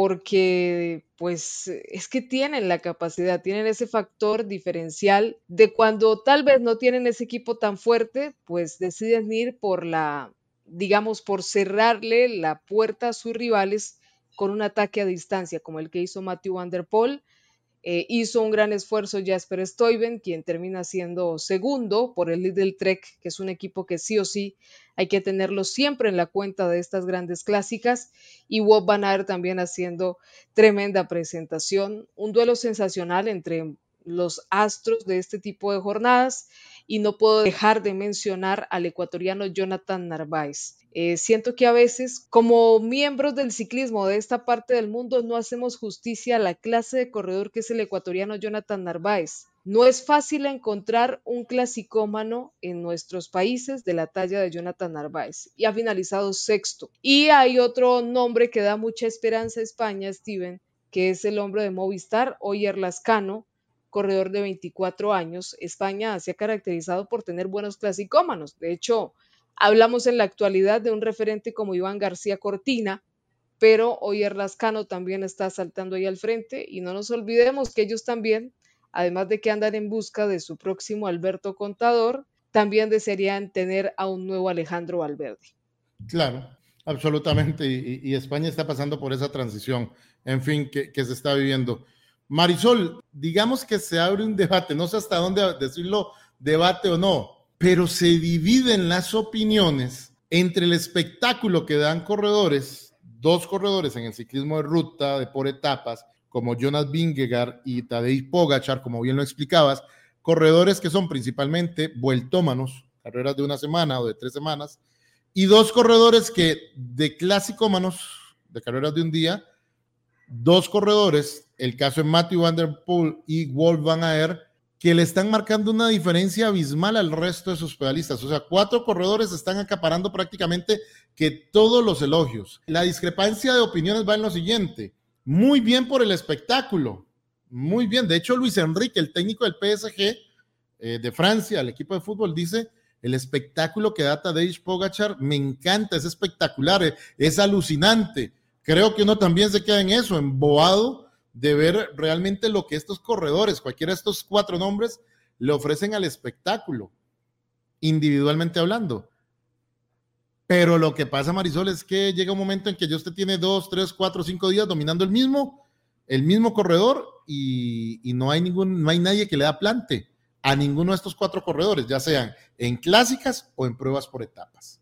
porque pues es que tienen la capacidad, tienen ese factor diferencial de cuando tal vez no tienen ese equipo tan fuerte, pues deciden ir por la, digamos, por cerrarle la puerta a sus rivales con un ataque a distancia, como el que hizo Matthew Van Der Poel. Eh, hizo un gran esfuerzo Jasper Stuyven, quien termina siendo segundo por el Lidl Trek, que es un equipo que sí o sí hay que tenerlo siempre en la cuenta de estas grandes clásicas, y Wout van Aert también haciendo tremenda presentación, un duelo sensacional entre los astros de este tipo de jornadas, y no puedo dejar de mencionar al ecuatoriano Jonathan Narváez. Eh, siento que a veces, como miembros del ciclismo de esta parte del mundo, no hacemos justicia a la clase de corredor que es el ecuatoriano Jonathan Narváez. No es fácil encontrar un clasicómano en nuestros países de la talla de Jonathan Narváez, y ha finalizado sexto. Y hay otro nombre que da mucha esperanza a España, Steven, que es el hombre de Movistar, Oyer Lascano, corredor de veinticuatro años. España se ha caracterizado por tener buenos clasicómanos. De hecho, hablamos en la actualidad de un referente como Iván García Cortina, pero Oyer Lascano también está saltando ahí al frente, y no nos olvidemos que ellos también, además de que andan en busca de su próximo Alberto Contador, también desearían tener a un nuevo Alejandro Valverde. Claro, absolutamente, y, y España está pasando por esa transición, en fin, que, que se está viviendo. Marisol, digamos que se abre un debate, no sé hasta dónde decirlo debate o no, pero se dividen las opiniones entre el espectáculo que dan corredores, dos corredores en el ciclismo de ruta, de por etapas, como Jonas Vingegaard y Tadej Pogačar, como bien lo explicabas, corredores que son principalmente vueltómanos, carreras de una semana o de tres semanas, y dos corredores que de clasicómanos, de carreras de un día, dos corredores, el caso de Matthew Van Der Poel y Wout van Aert, que le están marcando una diferencia abismal al resto de sus pedalistas. O sea, cuatro corredores están acaparando prácticamente que todos los elogios. La discrepancia de opiniones va en lo siguiente: muy bien por el espectáculo, muy bien. De hecho, Luis Enrique, el técnico del P S G eh, de Francia, el equipo de fútbol, dice: el espectáculo que da Tadej Pogačar me encanta, es espectacular, es, es alucinante. Creo que uno también se queda en eso, embobado de ver realmente lo que estos corredores, cualquiera de estos cuatro nombres, le ofrecen al espectáculo, individualmente hablando. Pero lo que pasa, Marisol, es que llega un momento en que ya usted tiene dos, tres, cuatro, cinco días dominando el mismo, el mismo corredor y, y no hay ningún, no hay nadie que le da plante a ninguno de estos cuatro corredores, ya sean en clásicas o en pruebas por etapas.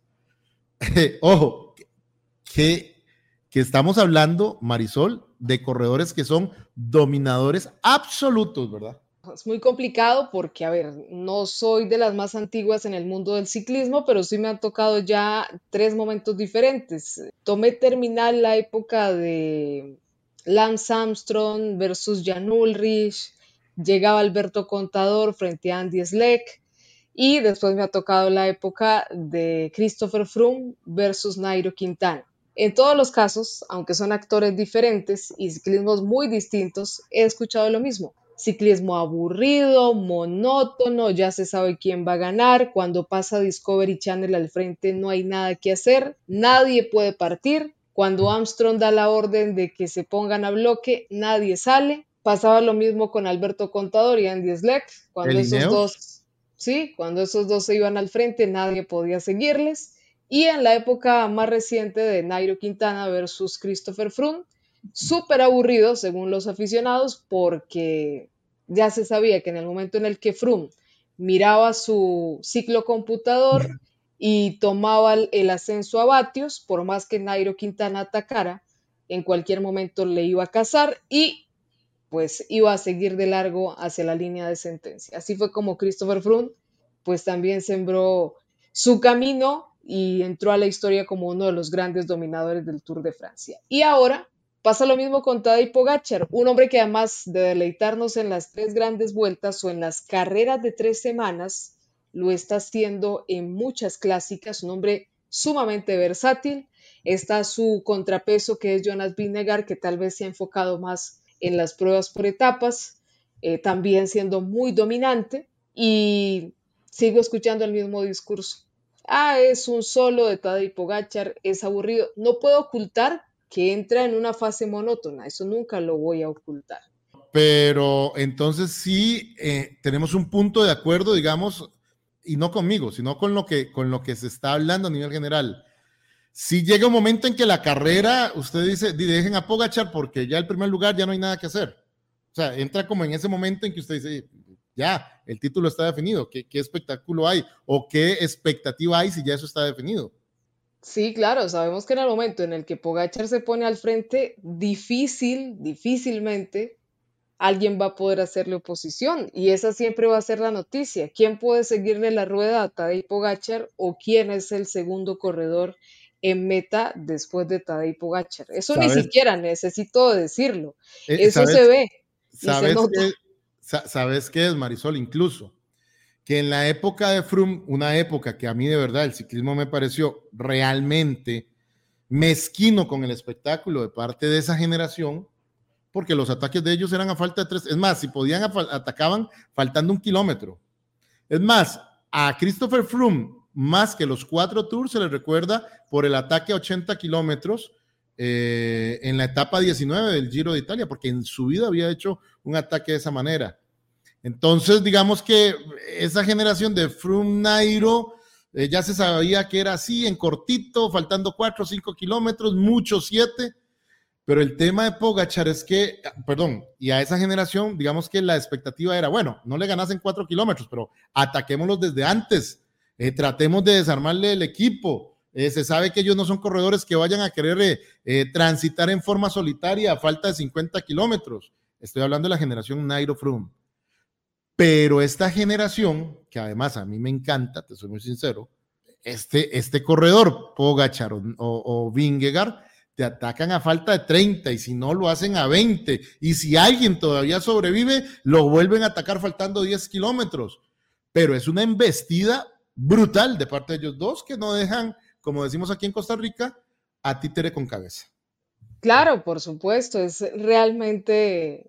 Ojo, que, que estamos hablando, Marisol, de corredores que son dominadores absolutos, ¿verdad? Es muy complicado porque, a ver, no soy de las más antiguas en el mundo del ciclismo, pero sí me han tocado ya tres momentos diferentes. Tomé terminal la época de Lance Armstrong versus Jan Ullrich, llegaba Alberto Contador frente a Andy Schleck, y después me ha tocado la época de Christopher Froome versus Nairo Quintana. En todos los casos, aunque son actores diferentes y ciclismos muy distintos, he escuchado lo mismo. Ciclismo aburrido, monótono, ya se sabe quién va a ganar, cuando pasa Discovery Channel al frente no hay nada que hacer, nadie puede partir, cuando Armstrong da la orden de que se pongan a bloque, nadie sale. Pasaba lo mismo con Alberto Contador y Andy Schleck, cuando esos dos, sí, cuando esos dos se iban al frente, nadie podía seguirles. Y en la época más reciente de Nairo Quintana versus Christopher Froome, súper aburrido según los aficionados, porque ya se sabía que en el momento en el que Froome miraba su ciclocomputador y tomaba el ascenso a vatios, por más que Nairo Quintana atacara, en cualquier momento le iba a cazar y pues iba a seguir de largo hacia la línea de sentencia. Así fue como Christopher Froome pues también sembró su camino y entró a la historia como uno de los grandes dominadores del Tour de Francia. Y ahora pasa lo mismo con Tadej Pogačar, un hombre que además de deleitarnos en las tres grandes vueltas o en las carreras de tres semanas, lo está haciendo en muchas clásicas, un hombre sumamente versátil. Está su contrapeso, que es Jonas Vingegaard, que tal vez se ha enfocado más en las pruebas por etapas, eh, también siendo muy dominante, y sigo escuchando el mismo discurso. Ah, es un solo de Tadej Pogačar, es aburrido. No puedo ocultar que entra en una fase monótona, eso nunca lo voy a ocultar. Pero entonces sí eh, tenemos un punto de acuerdo, digamos, y no conmigo, sino con lo que, con lo que se está hablando a nivel general. Si llega un momento en que la carrera, usted dice, dejen a Pogačar porque ya el primer lugar ya no hay nada que hacer. O sea, entra como en ese momento en que usted dice, ya, el título está definido, ¿qué, qué espectáculo hay? ¿O qué expectativa hay si ya eso está definido? Sí, claro, sabemos que en el momento en el que Pogačar se pone al frente, difícil, difícilmente alguien va a poder hacerle oposición, y esa siempre va a ser la noticia. ¿Quién puede seguirle la rueda a Tadej Pogačar o quién es el segundo corredor en meta después de Tadej Pogačar? Eso ¿Sabes? Ni siquiera necesito decirlo. Eh, Eso se ve y ¿sabes se nota. Qué, ¿Sabes qué es, Marisol? Incluso que en la época de Froome, una época que a mí de verdad el ciclismo me pareció realmente mezquino con el espectáculo de parte de esa generación, porque los ataques de ellos eran a falta de tres, es más, si podían atacaban faltando un kilómetro. Es más, a Christopher Froome, más que los cuatro tours, se le recuerda por el ataque a ochenta kilómetros eh, en la etapa diecinueve del Giro de Italia, porque en su vida había hecho un ataque de esa manera. Entonces, digamos que esa generación de Froome Nairo eh, ya se sabía que era así, en cortito, faltando cuatro o cinco kilómetros, mucho siete, pero el tema de Pogačar es que, perdón, y a esa generación, digamos que la expectativa era, bueno, no le ganas en cuatro kilómetros, pero ataquémoslos desde antes, eh, tratemos de desarmarle el equipo, eh, se sabe que ellos no son corredores que vayan a querer eh, eh, transitar en forma solitaria a falta de cincuenta kilómetros, estoy hablando de la generación Nairo Froome. Pero esta generación, que además a mí me encanta, te soy muy sincero, este, este corredor, Pogačar o, o, o Vingegaard, te atacan a falta de treinta y si no lo hacen a veinte. Y si alguien todavía sobrevive, lo vuelven a atacar faltando diez kilómetros. Pero es una embestida brutal de parte de ellos dos que no dejan, como decimos aquí en Costa Rica, a títere con cabeza. Claro, por supuesto, es realmente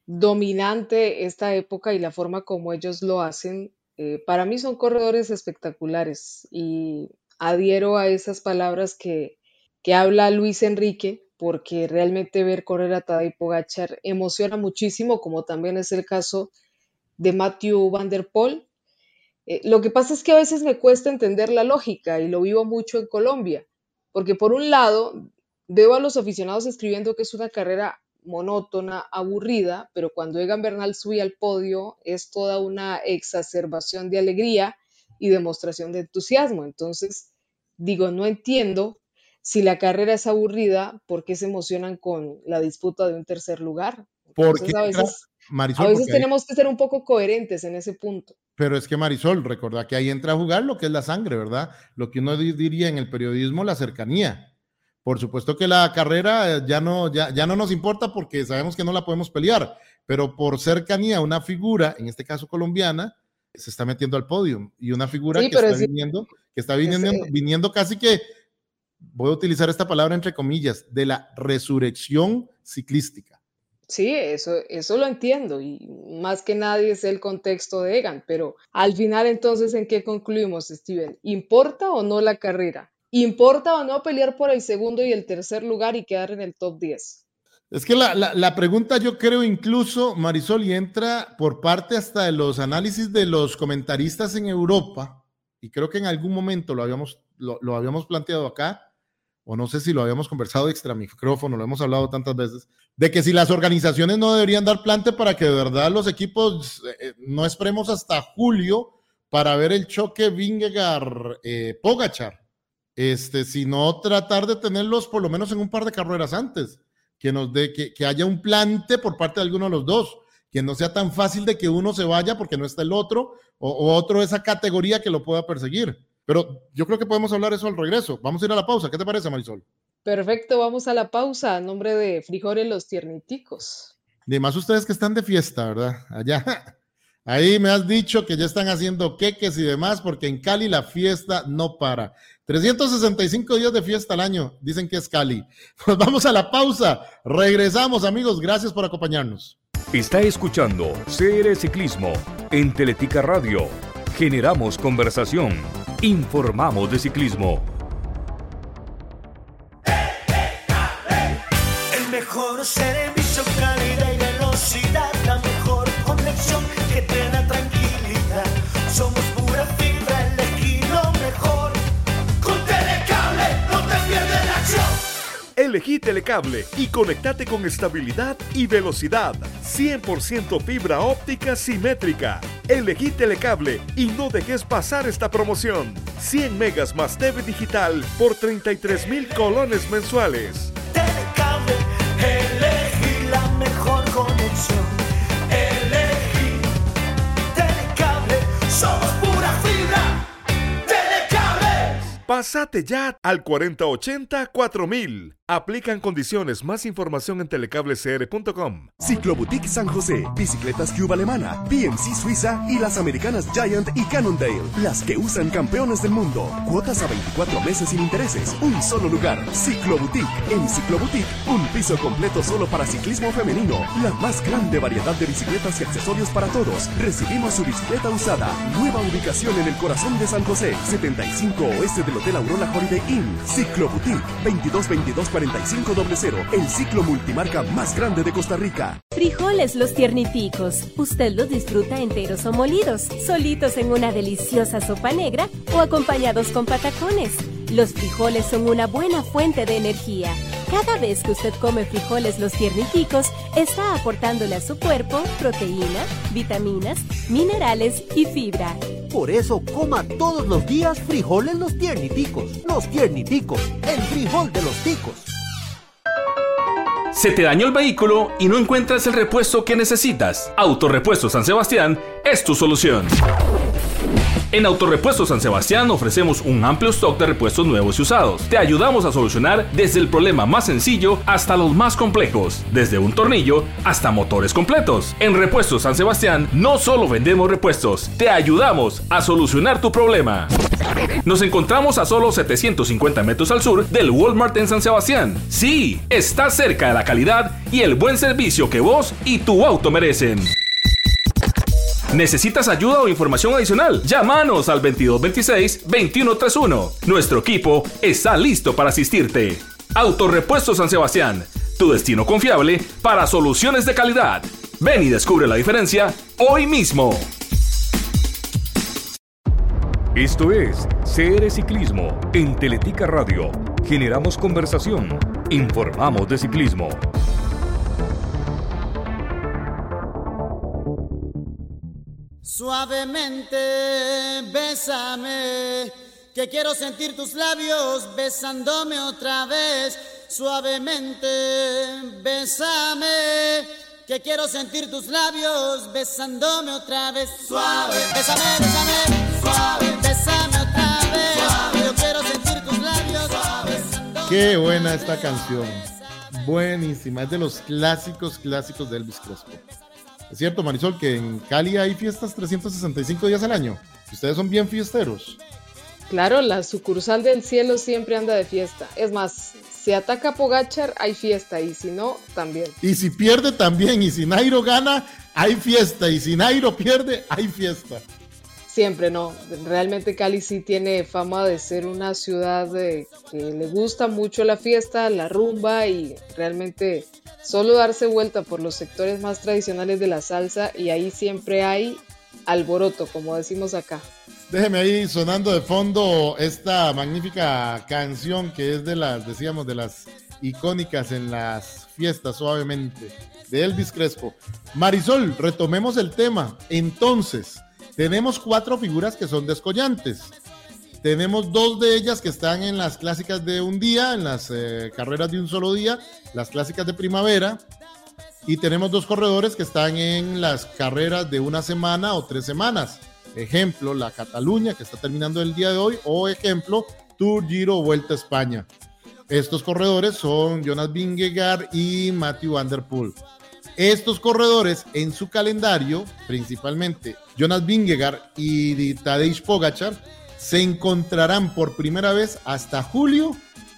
dominante esta época y la forma como ellos lo hacen. Eh, para mí son corredores espectaculares y adhiero a esas palabras que, que habla Luis Enrique, porque realmente ver correr a Tadej Pogačar emociona muchísimo, como también es el caso de Mathieu Van der Poel. Eh, lo que pasa es que a veces me cuesta entender la lógica y lo vivo mucho en Colombia, porque por un lado veo a los aficionados escribiendo que es una carrera monótona, aburrida, pero cuando Egan Bernal sube al podio es toda una exacerbación de alegría y demostración de entusiasmo. Entonces, digo, no entiendo si la carrera es aburrida, ¿por qué se emocionan con la disputa de un tercer lugar? Entonces, Porque a veces, Marisol, a veces porque ahí- tenemos que ser un poco coherentes en ese punto. Pero es que Marisol, recordá que ahí entra a jugar lo que es la sangre, ¿verdad? Lo que uno di- diría en el periodismo, la cercanía. Por supuesto que la carrera eh, ya no, ya, ya no nos importa porque sabemos que no la podemos pelear, pero por cercanía, una figura, en este caso colombiana, se está metiendo al podio y una figura Sí, que pero está es- viniendo, que está viniendo, es, eh, viniendo casi que, voy a utilizar esta palabra entre comillas, de la resurrección ciclística. Sí, eso, eso lo entiendo y más que nadie es el contexto de Egan, pero al final entonces, ¿en qué concluimos, Steven? ¿Importa o no la carrera? ¿Importa o no pelear por el segundo y el tercer lugar y quedar en el top diez? Es que la, la, la pregunta yo creo incluso, Marisol, y entra por parte hasta de los análisis de los comentaristas en Europa, y creo que en algún momento lo habíamos, lo, lo habíamos planteado acá, o no sé si lo habíamos conversado extra micrófono, lo hemos hablado tantas veces, de que si las organizaciones no deberían dar plante para que de verdad los equipos eh, no esperemos hasta julio para ver el choque Vingegaard-Pogačar, eh, este, sino tratar de tenerlos por lo menos en un par de carreras antes, que nos dé, que, que haya un plante por parte de alguno de los dos, que no sea tan fácil de que uno se vaya porque no está el otro, o, o otro de esa categoría que lo pueda perseguir. Pero yo creo que podemos hablar eso al regreso. Vamos a ir a la pausa. ¿Qué te parece, Marisol? Perfecto, vamos a la pausa a nombre de Frijoles Los Tierniticos. Y más ustedes que están de fiesta, ¿verdad? Allá. Ahí me has dicho que ya están haciendo queques y demás, porque en Cali la fiesta no para. trescientos sesenta y cinco días de fiesta al año, dicen que es Cali. Pues vamos a la pausa. Regresamos, amigos. Gracias por acompañarnos. Está escuchando C R Ciclismo en Teletica Radio. Generamos conversación. Informamos de ciclismo. El mejor servicio, calidad y velocidad, la mejor conexión que te da tranquilidad. Somos pura fibra, elegí lo mejor. Con Telecable no te pierdes la acción. Elegí Telecable y conectate con estabilidad y velocidad. cien por ciento fibra óptica simétrica. Elegí Telecable y no dejes pasar esta promoción. cien megas más T V digital por treinta y tres mil colones mensuales. Telecable, elegí la mejor conexión. Elegí Telecable, somos pura fibra. Telecable. Pásate ya al cuarenta ochenta cuatro mil. Aplican condiciones. Más información en telecablecr punto com. Cicloboutique San José, bicicletas Cube alemana, B M C Suiza y las americanas Giant y Cannondale, las que usan campeones del mundo. Cuotas a veinticuatro meses sin intereses, un solo lugar. Cicloboutique. En Cicloboutique, un piso completo solo para ciclismo femenino. La más grande variedad de bicicletas y accesorios para todos. Recibimos su bicicleta usada. Nueva ubicación en el corazón de San José, setenta y cinco oeste del Hotel Aurora Holiday Inn. Cicloboutique, veintidós veintidós cuarenta y cinco cero cero, el ciclo multimarca más grande de Costa Rica. Frijoles Los Tierniticos. Usted los disfruta enteros o molidos, solitos en una deliciosa sopa negra o acompañados con patacones. Los frijoles son una buena fuente de energía. Cada vez que usted come frijoles Los Tierniticos, está aportándole a su cuerpo proteína, vitaminas, minerales y fibra. Por eso coma todos los días frijoles Los Tierniticos. Los Tierniticos, el frijol de los ticos. ¿Se te dañó el vehículo y no encuentras el repuesto que necesitas? Autorepuesto San Sebastián es tu solución. En Autorepuestos San Sebastián ofrecemos un amplio stock de repuestos nuevos y usados. Te ayudamos a solucionar desde el problema más sencillo hasta los más complejos, desde un tornillo hasta motores completos. En Repuestos San Sebastián no solo vendemos repuestos, te ayudamos a solucionar tu problema. Nos encontramos a solo setecientos cincuenta metros al sur del Walmart en San Sebastián. Sí, está cerca de la calidad y el buen servicio que vos y tu auto merecen. ¿Necesitas ayuda o información adicional? Llámanos al veintidós veintiséis veintiuno treinta y uno. Nuestro equipo está listo para asistirte. Autorepuestos San Sebastián, tu destino confiable para soluciones de calidad. Ven y descubre la diferencia hoy mismo. Esto es C R Ciclismo en Teletica Radio. Generamos conversación, informamos de ciclismo. Suavemente, bésame, que quiero sentir tus labios besándome otra vez. Suavemente, bésame, que quiero sentir tus labios besándome otra vez. Suave, bésame, bésame, suave, bésame otra vez. Suave, yo quiero sentir tus labios besándome. Qué buena esta canción, buenísima, es de los clásicos, clásicos de Elvis Crespo. Es cierto, Marisol, que en Cali hay fiestas trescientos sesenta y cinco días al año. Ustedes son bien fiesteros. Claro, la sucursal del cielo siempre anda de fiesta. Es más, si ataca Pogačar, hay fiesta, y si no, también. Y si pierde, también. Y si Nairo gana, hay fiesta. Y si Nairo pierde, hay fiesta. Siempre, no. Realmente Cali sí tiene fama de ser una ciudad de, que le gusta mucho la fiesta, la rumba, y realmente solo darse vuelta por los sectores más tradicionales de la salsa y ahí siempre hay alboroto, como decimos acá. Déjeme ahí sonando de fondo esta magnífica canción que es de las, decíamos, de las icónicas en las fiestas, Suavemente, de Elvis Crespo. Marisol, retomemos el tema. Entonces, tenemos cuatro figuras que son descollantes. Tenemos dos de ellas que están en las clásicas de un día, en las eh, carreras de un solo día, las clásicas de primavera, y tenemos dos corredores que están en las carreras de una semana o tres semanas. Ejemplo, la Cataluña, que está terminando el día de hoy, o ejemplo, Tour, Giro, Vuelta a España. Estos corredores son Jonas Vingegaard y Mathieu van der Poel. Estos corredores en su calendario, principalmente Jonas Vingegaard y Tadej Pogačar, se encontrarán por primera vez hasta julio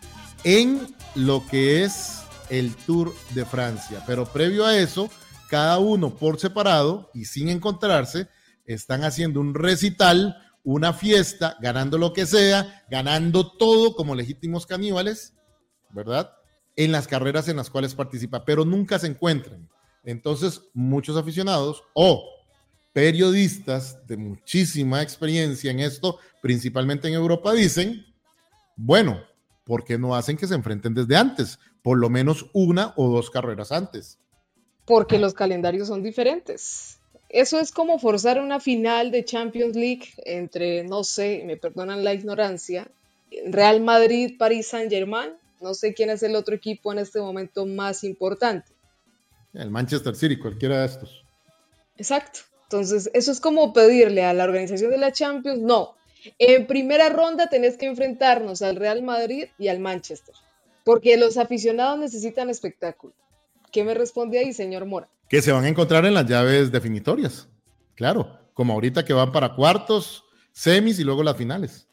en lo que es el Tour de Francia. Pero previo a eso, cada uno por separado y sin encontrarse, están haciendo un recital, una fiesta, ganando lo que sea, ganando todo como legítimos caníbales, ¿verdad? En las carreras en las cuales participa, pero nunca se encuentran. Entonces, muchos aficionados o periodistas de muchísima experiencia en esto, principalmente en Europa, dicen, bueno, ¿por qué no hacen que se enfrenten desde antes? Por lo menos una o dos carreras antes. Porque los calendarios son diferentes. Eso es como forzar una final de Champions League entre, no sé, me perdonan la ignorancia, Real Madrid, Paris Saint-Germain. No sé quién es el otro equipo en este momento más importante. El Manchester City, cualquiera de estos. Exacto. Entonces, eso es como pedirle a la organización de la Champions, no, en primera ronda tenés que enfrentarnos al Real Madrid y al Manchester, porque los aficionados necesitan espectáculo. ¿Qué me responde ahí, señor Mora? Que se van a encontrar en las llaves definitorias, claro, como ahorita que van para cuartos, semis y luego las finales.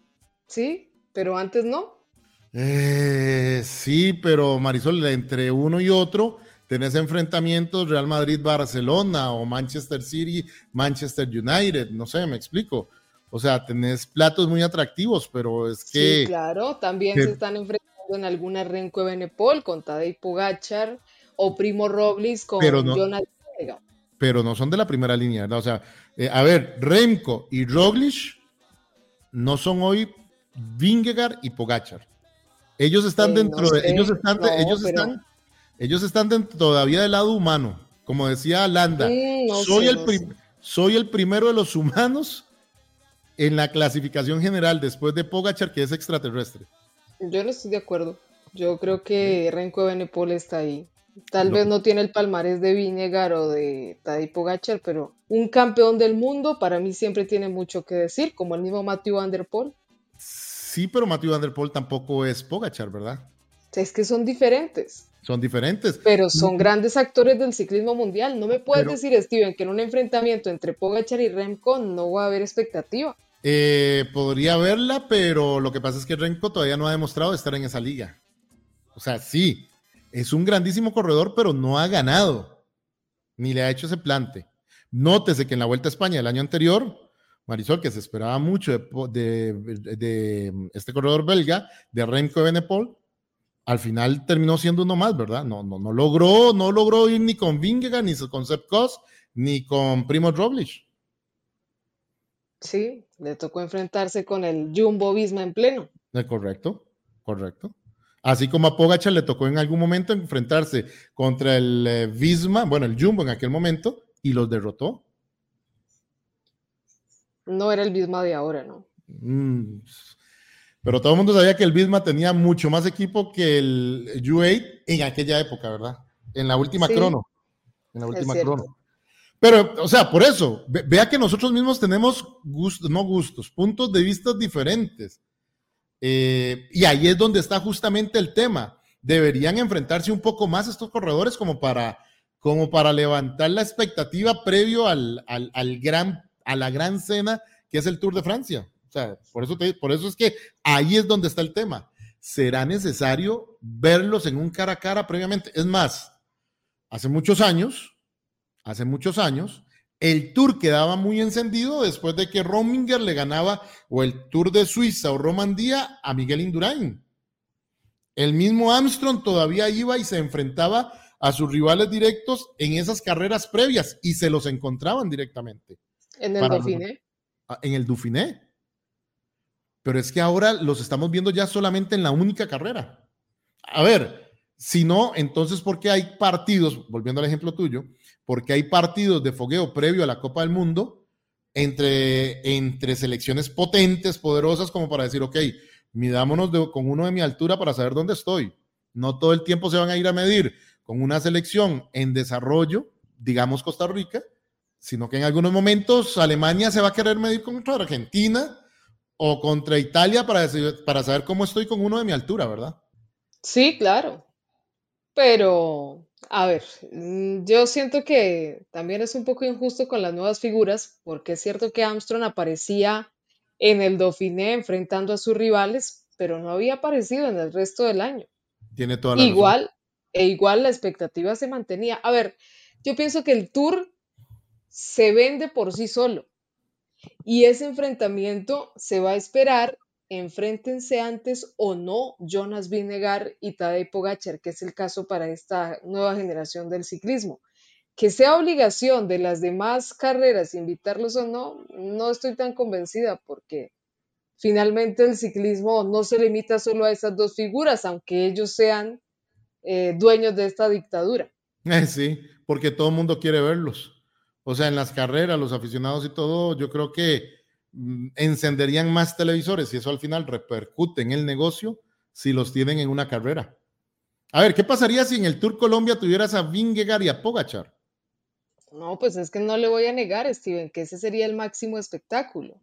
Sí, pero antes no. Eh, sí, pero Marisol, entre uno y otro tenés enfrentamientos Real Madrid-Barcelona o Manchester City, Manchester United, no sé, me explico. O sea, tenés platos muy atractivos, pero es que... Sí, claro, también que, se están enfrentando en alguna Renko Evenepoel con Tadej Pogačar o Primo Roglic con no, Jonas Vingegaard. Pero no son de la primera línea, ¿verdad? O sea, eh, a ver, Remco y Roglic no son hoy Vingegaard y Pogačar. Ellos están eh, dentro no sé, de... Ellos están... No, ellos pero... están Ellos están dentro, todavía del lado humano, como decía Landa, mm, no soy, sé, el prim- no soy el primero de los humanos en la clasificación general después de Pogačar, que es extraterrestre. Yo no estoy de acuerdo, yo creo que Renko Evenepoel está ahí. Tal Lo vez que- no tiene el palmarés de Vinegar o de Tadej Pogačar, pero un campeón del mundo para mí siempre tiene mucho que decir, como el mismo Matthew Van der Poel. Sí, pero Matthew Van der Poel tampoco es Pogačar, ¿verdad? Es que son diferentes, Son diferentes. pero son grandes actores del ciclismo mundial. No me puedes Pero- decir, Steven, que en un enfrentamiento entre Pogačar y Remco no va a haber expectativa. Eh, podría verla, pero lo que pasa es que Remco todavía no ha demostrado estar en esa liga. O sea, sí, es un grandísimo corredor, pero no ha ganado, ni le ha hecho ese plante. Nótese que en la Vuelta a España del año anterior, Marisol, que se esperaba mucho de, de, de, de este corredor belga, de Remco Evenepoel, al final terminó siendo uno más, ¿verdad? No, no, no logró, no logró ir ni con Vingegaard, ni con Sepp Kuss, ni con Primož Roglič. Sí, le tocó enfrentarse con el Jumbo Visma en pleno. Eh, Correcto, correcto. Así como a Pogačar le tocó en algún momento enfrentarse contra el eh, Visma, bueno, el Jumbo en aquel momento, y los derrotó. No era el Visma de ahora, ¿no? Mm, pero todo el mundo sabía que el Visma tenía mucho más equipo que el U ocho en aquella época, ¿verdad? En la última Sí, crono. En la es última cierto. crono. Pero, o sea, por eso, ve- vea que nosotros mismos tenemos gustos, no gustos, puntos de vista diferentes. Eh, y ahí es donde está justamente el tema. Deberían enfrentarse un poco más estos corredores como para, como para levantar la expectativa previo al, al, al gran, a la gran cena que es el Tour de Francia. O sea, por eso, te- por eso es que ahí es donde está el tema. Será necesario verlos en un cara a cara previamente. Es más, hace muchos años, hace muchos años, el Tour quedaba muy encendido después de que Rominger le ganaba o el Tour de Suiza o Romandía a Miguel Indurain. El mismo Armstrong todavía iba y se enfrentaba a sus rivales directos en esas carreras previas y se los encontraban directamente. En el Para- Dauphiné. En el Dauphiné. Pero es que ahora los estamos viendo ya solamente en la única carrera. A ver, si no, entonces, ¿por qué hay partidos, volviendo al ejemplo tuyo, porque hay partidos de fogueo previo a la Copa del Mundo entre, entre selecciones potentes, poderosas, como para decir, ok, midámonos de- con uno de mi altura para saber dónde estoy? No todo el tiempo se van a ir a medir con una selección en desarrollo, digamos Costa Rica, sino que en algunos momentos Alemania se va a querer medir contra Argentina o contra Italia para, decir- para saber cómo estoy con uno de mi altura, ¿verdad? Sí, claro. Pero, a ver, mm, yo siento que también es un poco injusto con las nuevas figuras, porque es cierto que Armstrong aparecía en el Dauphiné enfrentando a sus rivales, pero no había aparecido en el resto del año. Tiene toda la razón. Igual, e igual la expectativa se mantenía. A ver, yo pienso que el Tour se vende por sí solo y ese enfrentamiento se va a esperar, enfréntense antes o no Jonas Vingegaard y Tadej Pogačar, que es el caso para esta nueva generación del ciclismo. Que sea obligación de las demás carreras invitarlos o no, no estoy tan convencida porque finalmente el ciclismo no se limita solo a esas dos figuras, aunque ellos sean eh, dueños de esta dictadura. Eh, sí, porque todo el mundo quiere verlos. O sea, en las carreras, los aficionados y todo, yo creo que mm, encenderían más televisores y eso al final repercute en el negocio si los tienen en una carrera. A ver, ¿qué pasaría si en el Tour Colombia tuvieras a Vingegaard y a Pogačar? No, pues es que no le voy a negar, Steven, que ese sería el máximo espectáculo,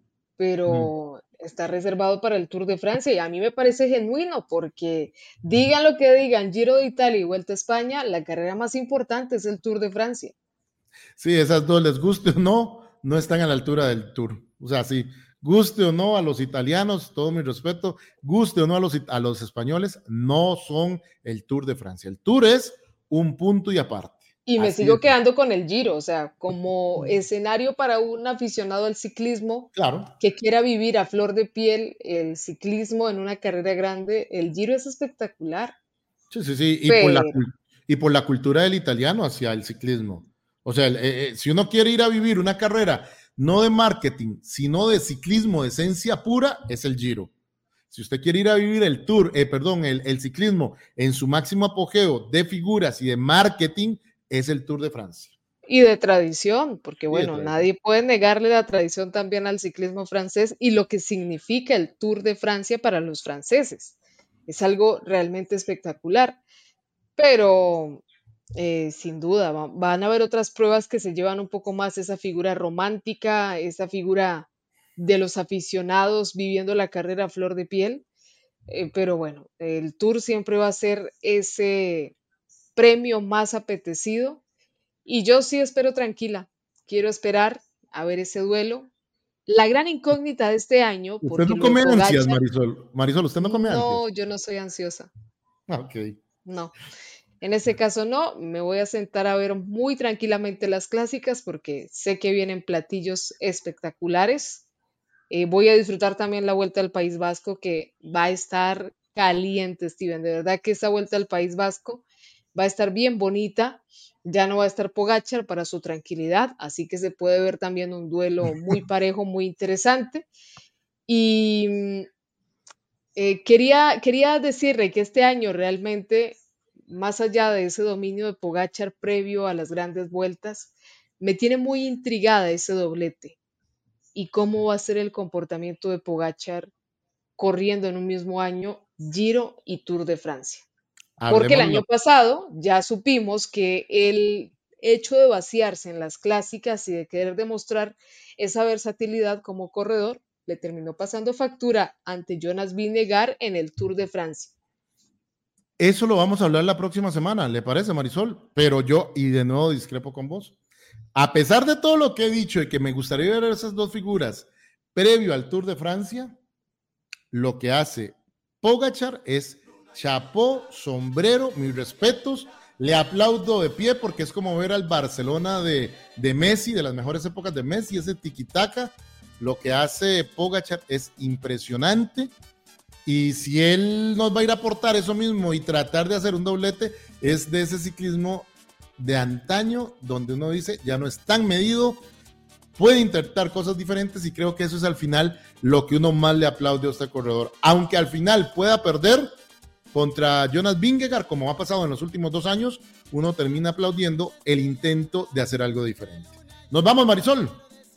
pero está reservado para el Tour de Francia y a mí me parece genuino porque digan lo que digan, Giro de Italia y Vuelta a España, la carrera más importante es el Tour de Francia. Sí, esas dos, les guste o no, no están a la altura del Tour. O sea, sí, guste o no a los italianos, todo mi respeto, guste o no a los, a los españoles, no son el Tour de Francia. El Tour es un punto y aparte. Y me Así sigo es. quedando con el Giro, o sea, como escenario para un aficionado al ciclismo Claro. que quiera vivir a flor de piel el ciclismo en una carrera grande, el Giro es espectacular. Sí, sí, sí, y por, la, Pero, cul- y por la cultura del italiano hacia el ciclismo. O sea, el- eh, eh, si uno quiere ir a vivir una carrera no de marketing, sino de ciclismo de esencia pura, es el Giro. Si usted quiere ir a vivir el tour, eh, perdón, el, el ciclismo en su máximo apogeo de figuras y de marketing, es el Tour de Francia. y de tradición, porque Y de bueno, tradición. nadie puede negarle la tradición también al ciclismo francés y lo que significa el Tour de Francia para los franceses. Es algo realmente espectacular. pero eh, sin duda va- van a haber otras pruebas que se llevan un poco más esa figura romántica, esa figura de los aficionados viviendo la carrera a flor de piel. Eh, pero bueno, el Tour siempre va a ser ese premio más apetecido y yo sí espero tranquila. Quiero esperar a ver ese duelo. La gran incógnita de este año, Usted porque no lo de come ansias, Pogacar, Marisol. Marisol, usted no come ansias. no, yo no soy ansiosa, Ah, ok. no. En ese caso no, me voy a sentar a ver muy tranquilamente las clásicas porque sé que vienen platillos espectaculares. Eh, voy a disfrutar también la Vuelta al País Vasco, que va a estar caliente, Steven. De verdad que esa Vuelta al País Vasco va a estar bien bonita. Ya no va a estar Pogacar para su tranquilidad, así que se puede ver también un duelo muy parejo, muy interesante. Y mm, eh, quería, quería decirle que este año realmente, más allá de ese dominio de Pogacar previo a las grandes vueltas, me tiene muy intrigada ese doblete y cómo va a ser el comportamiento de Pogacar corriendo en un mismo año Giro y Tour de Francia. Porque el Hablemoslo. año pasado ya supimos que el hecho de vaciarse en las clásicas y de querer demostrar esa versatilidad como corredor le terminó pasando factura ante Jonas Vingegaard en el Tour de Francia. Eso lo vamos a hablar la próxima semana, ¿le parece, Marisol? Pero yo, y de nuevo discrepo con vos. A pesar de todo lo que he dicho y que me gustaría ver esas dos figuras previo al Tour de Francia, lo que hace Pogacar es chapó, sombrero, mis respetos, le aplaudo de pie porque es como ver al Barcelona de, de Messi, de las mejores épocas de Messi, ese tiquitaca. Lo que hace Pogacar es impresionante y si él nos va a ir a aportar eso mismo y tratar de hacer un doblete, es de ese ciclismo de antaño donde uno dice ya no es tan medido, puede intentar cosas diferentes y creo que eso es al final lo que uno más le aplaude a este corredor, aunque al final pueda perder contra Jonas Vingegaard, como ha pasado en los últimos dos años, uno termina aplaudiendo el intento de hacer algo diferente. Nos vamos, Marisol.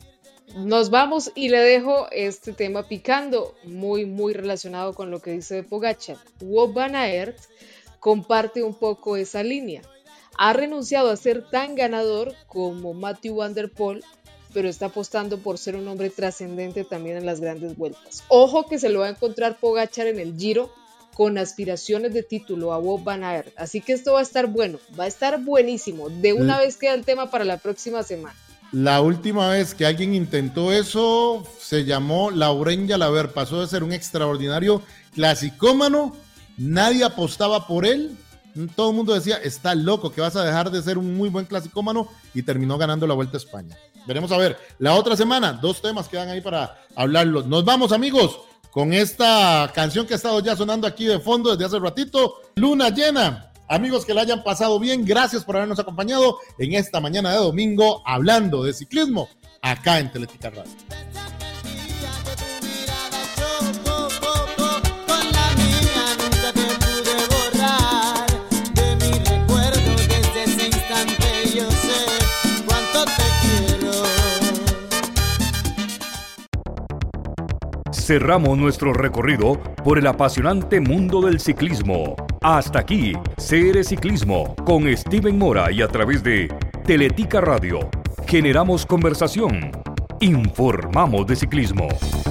Nos vamos y le dejo este tema picando, muy, muy relacionado con lo que dice de Pogacar. Wout van Aert comparte un poco esa línea. Ha renunciado a ser tan ganador como Mathieu van der Poel, pero está apostando por ser un hombre trascendente también en las grandes vueltas. Ojo que se lo va a encontrar Pogacar en el Giro con aspiraciones de título a Wout van Aert. Así que esto va a estar bueno, va a estar buenísimo. De una vez queda el tema para la próxima semana. La última vez que alguien intentó eso se llamó Laurent Jalabert, pasó de ser un extraordinario clasicómano, nadie apostaba por él, todo el mundo decía, está loco que vas a dejar de ser un muy buen clasicómano y terminó ganando la Vuelta a España. Veremos a ver, la otra semana, dos temas quedan ahí para hablarlos. Nos vamos, amigos, con esta canción que ha estado ya sonando aquí de fondo desde hace ratito, Luna Llena. Amigos, que la hayan pasado bien, gracias por habernos acompañado en esta mañana de domingo hablando de ciclismo acá en Teletica Radio. Cerramos nuestro recorrido por el apasionante mundo del ciclismo. Hasta aquí, C R Ciclismo, con Steven Mora y a través de Teletica Radio. Generamos conversación, informamos de ciclismo.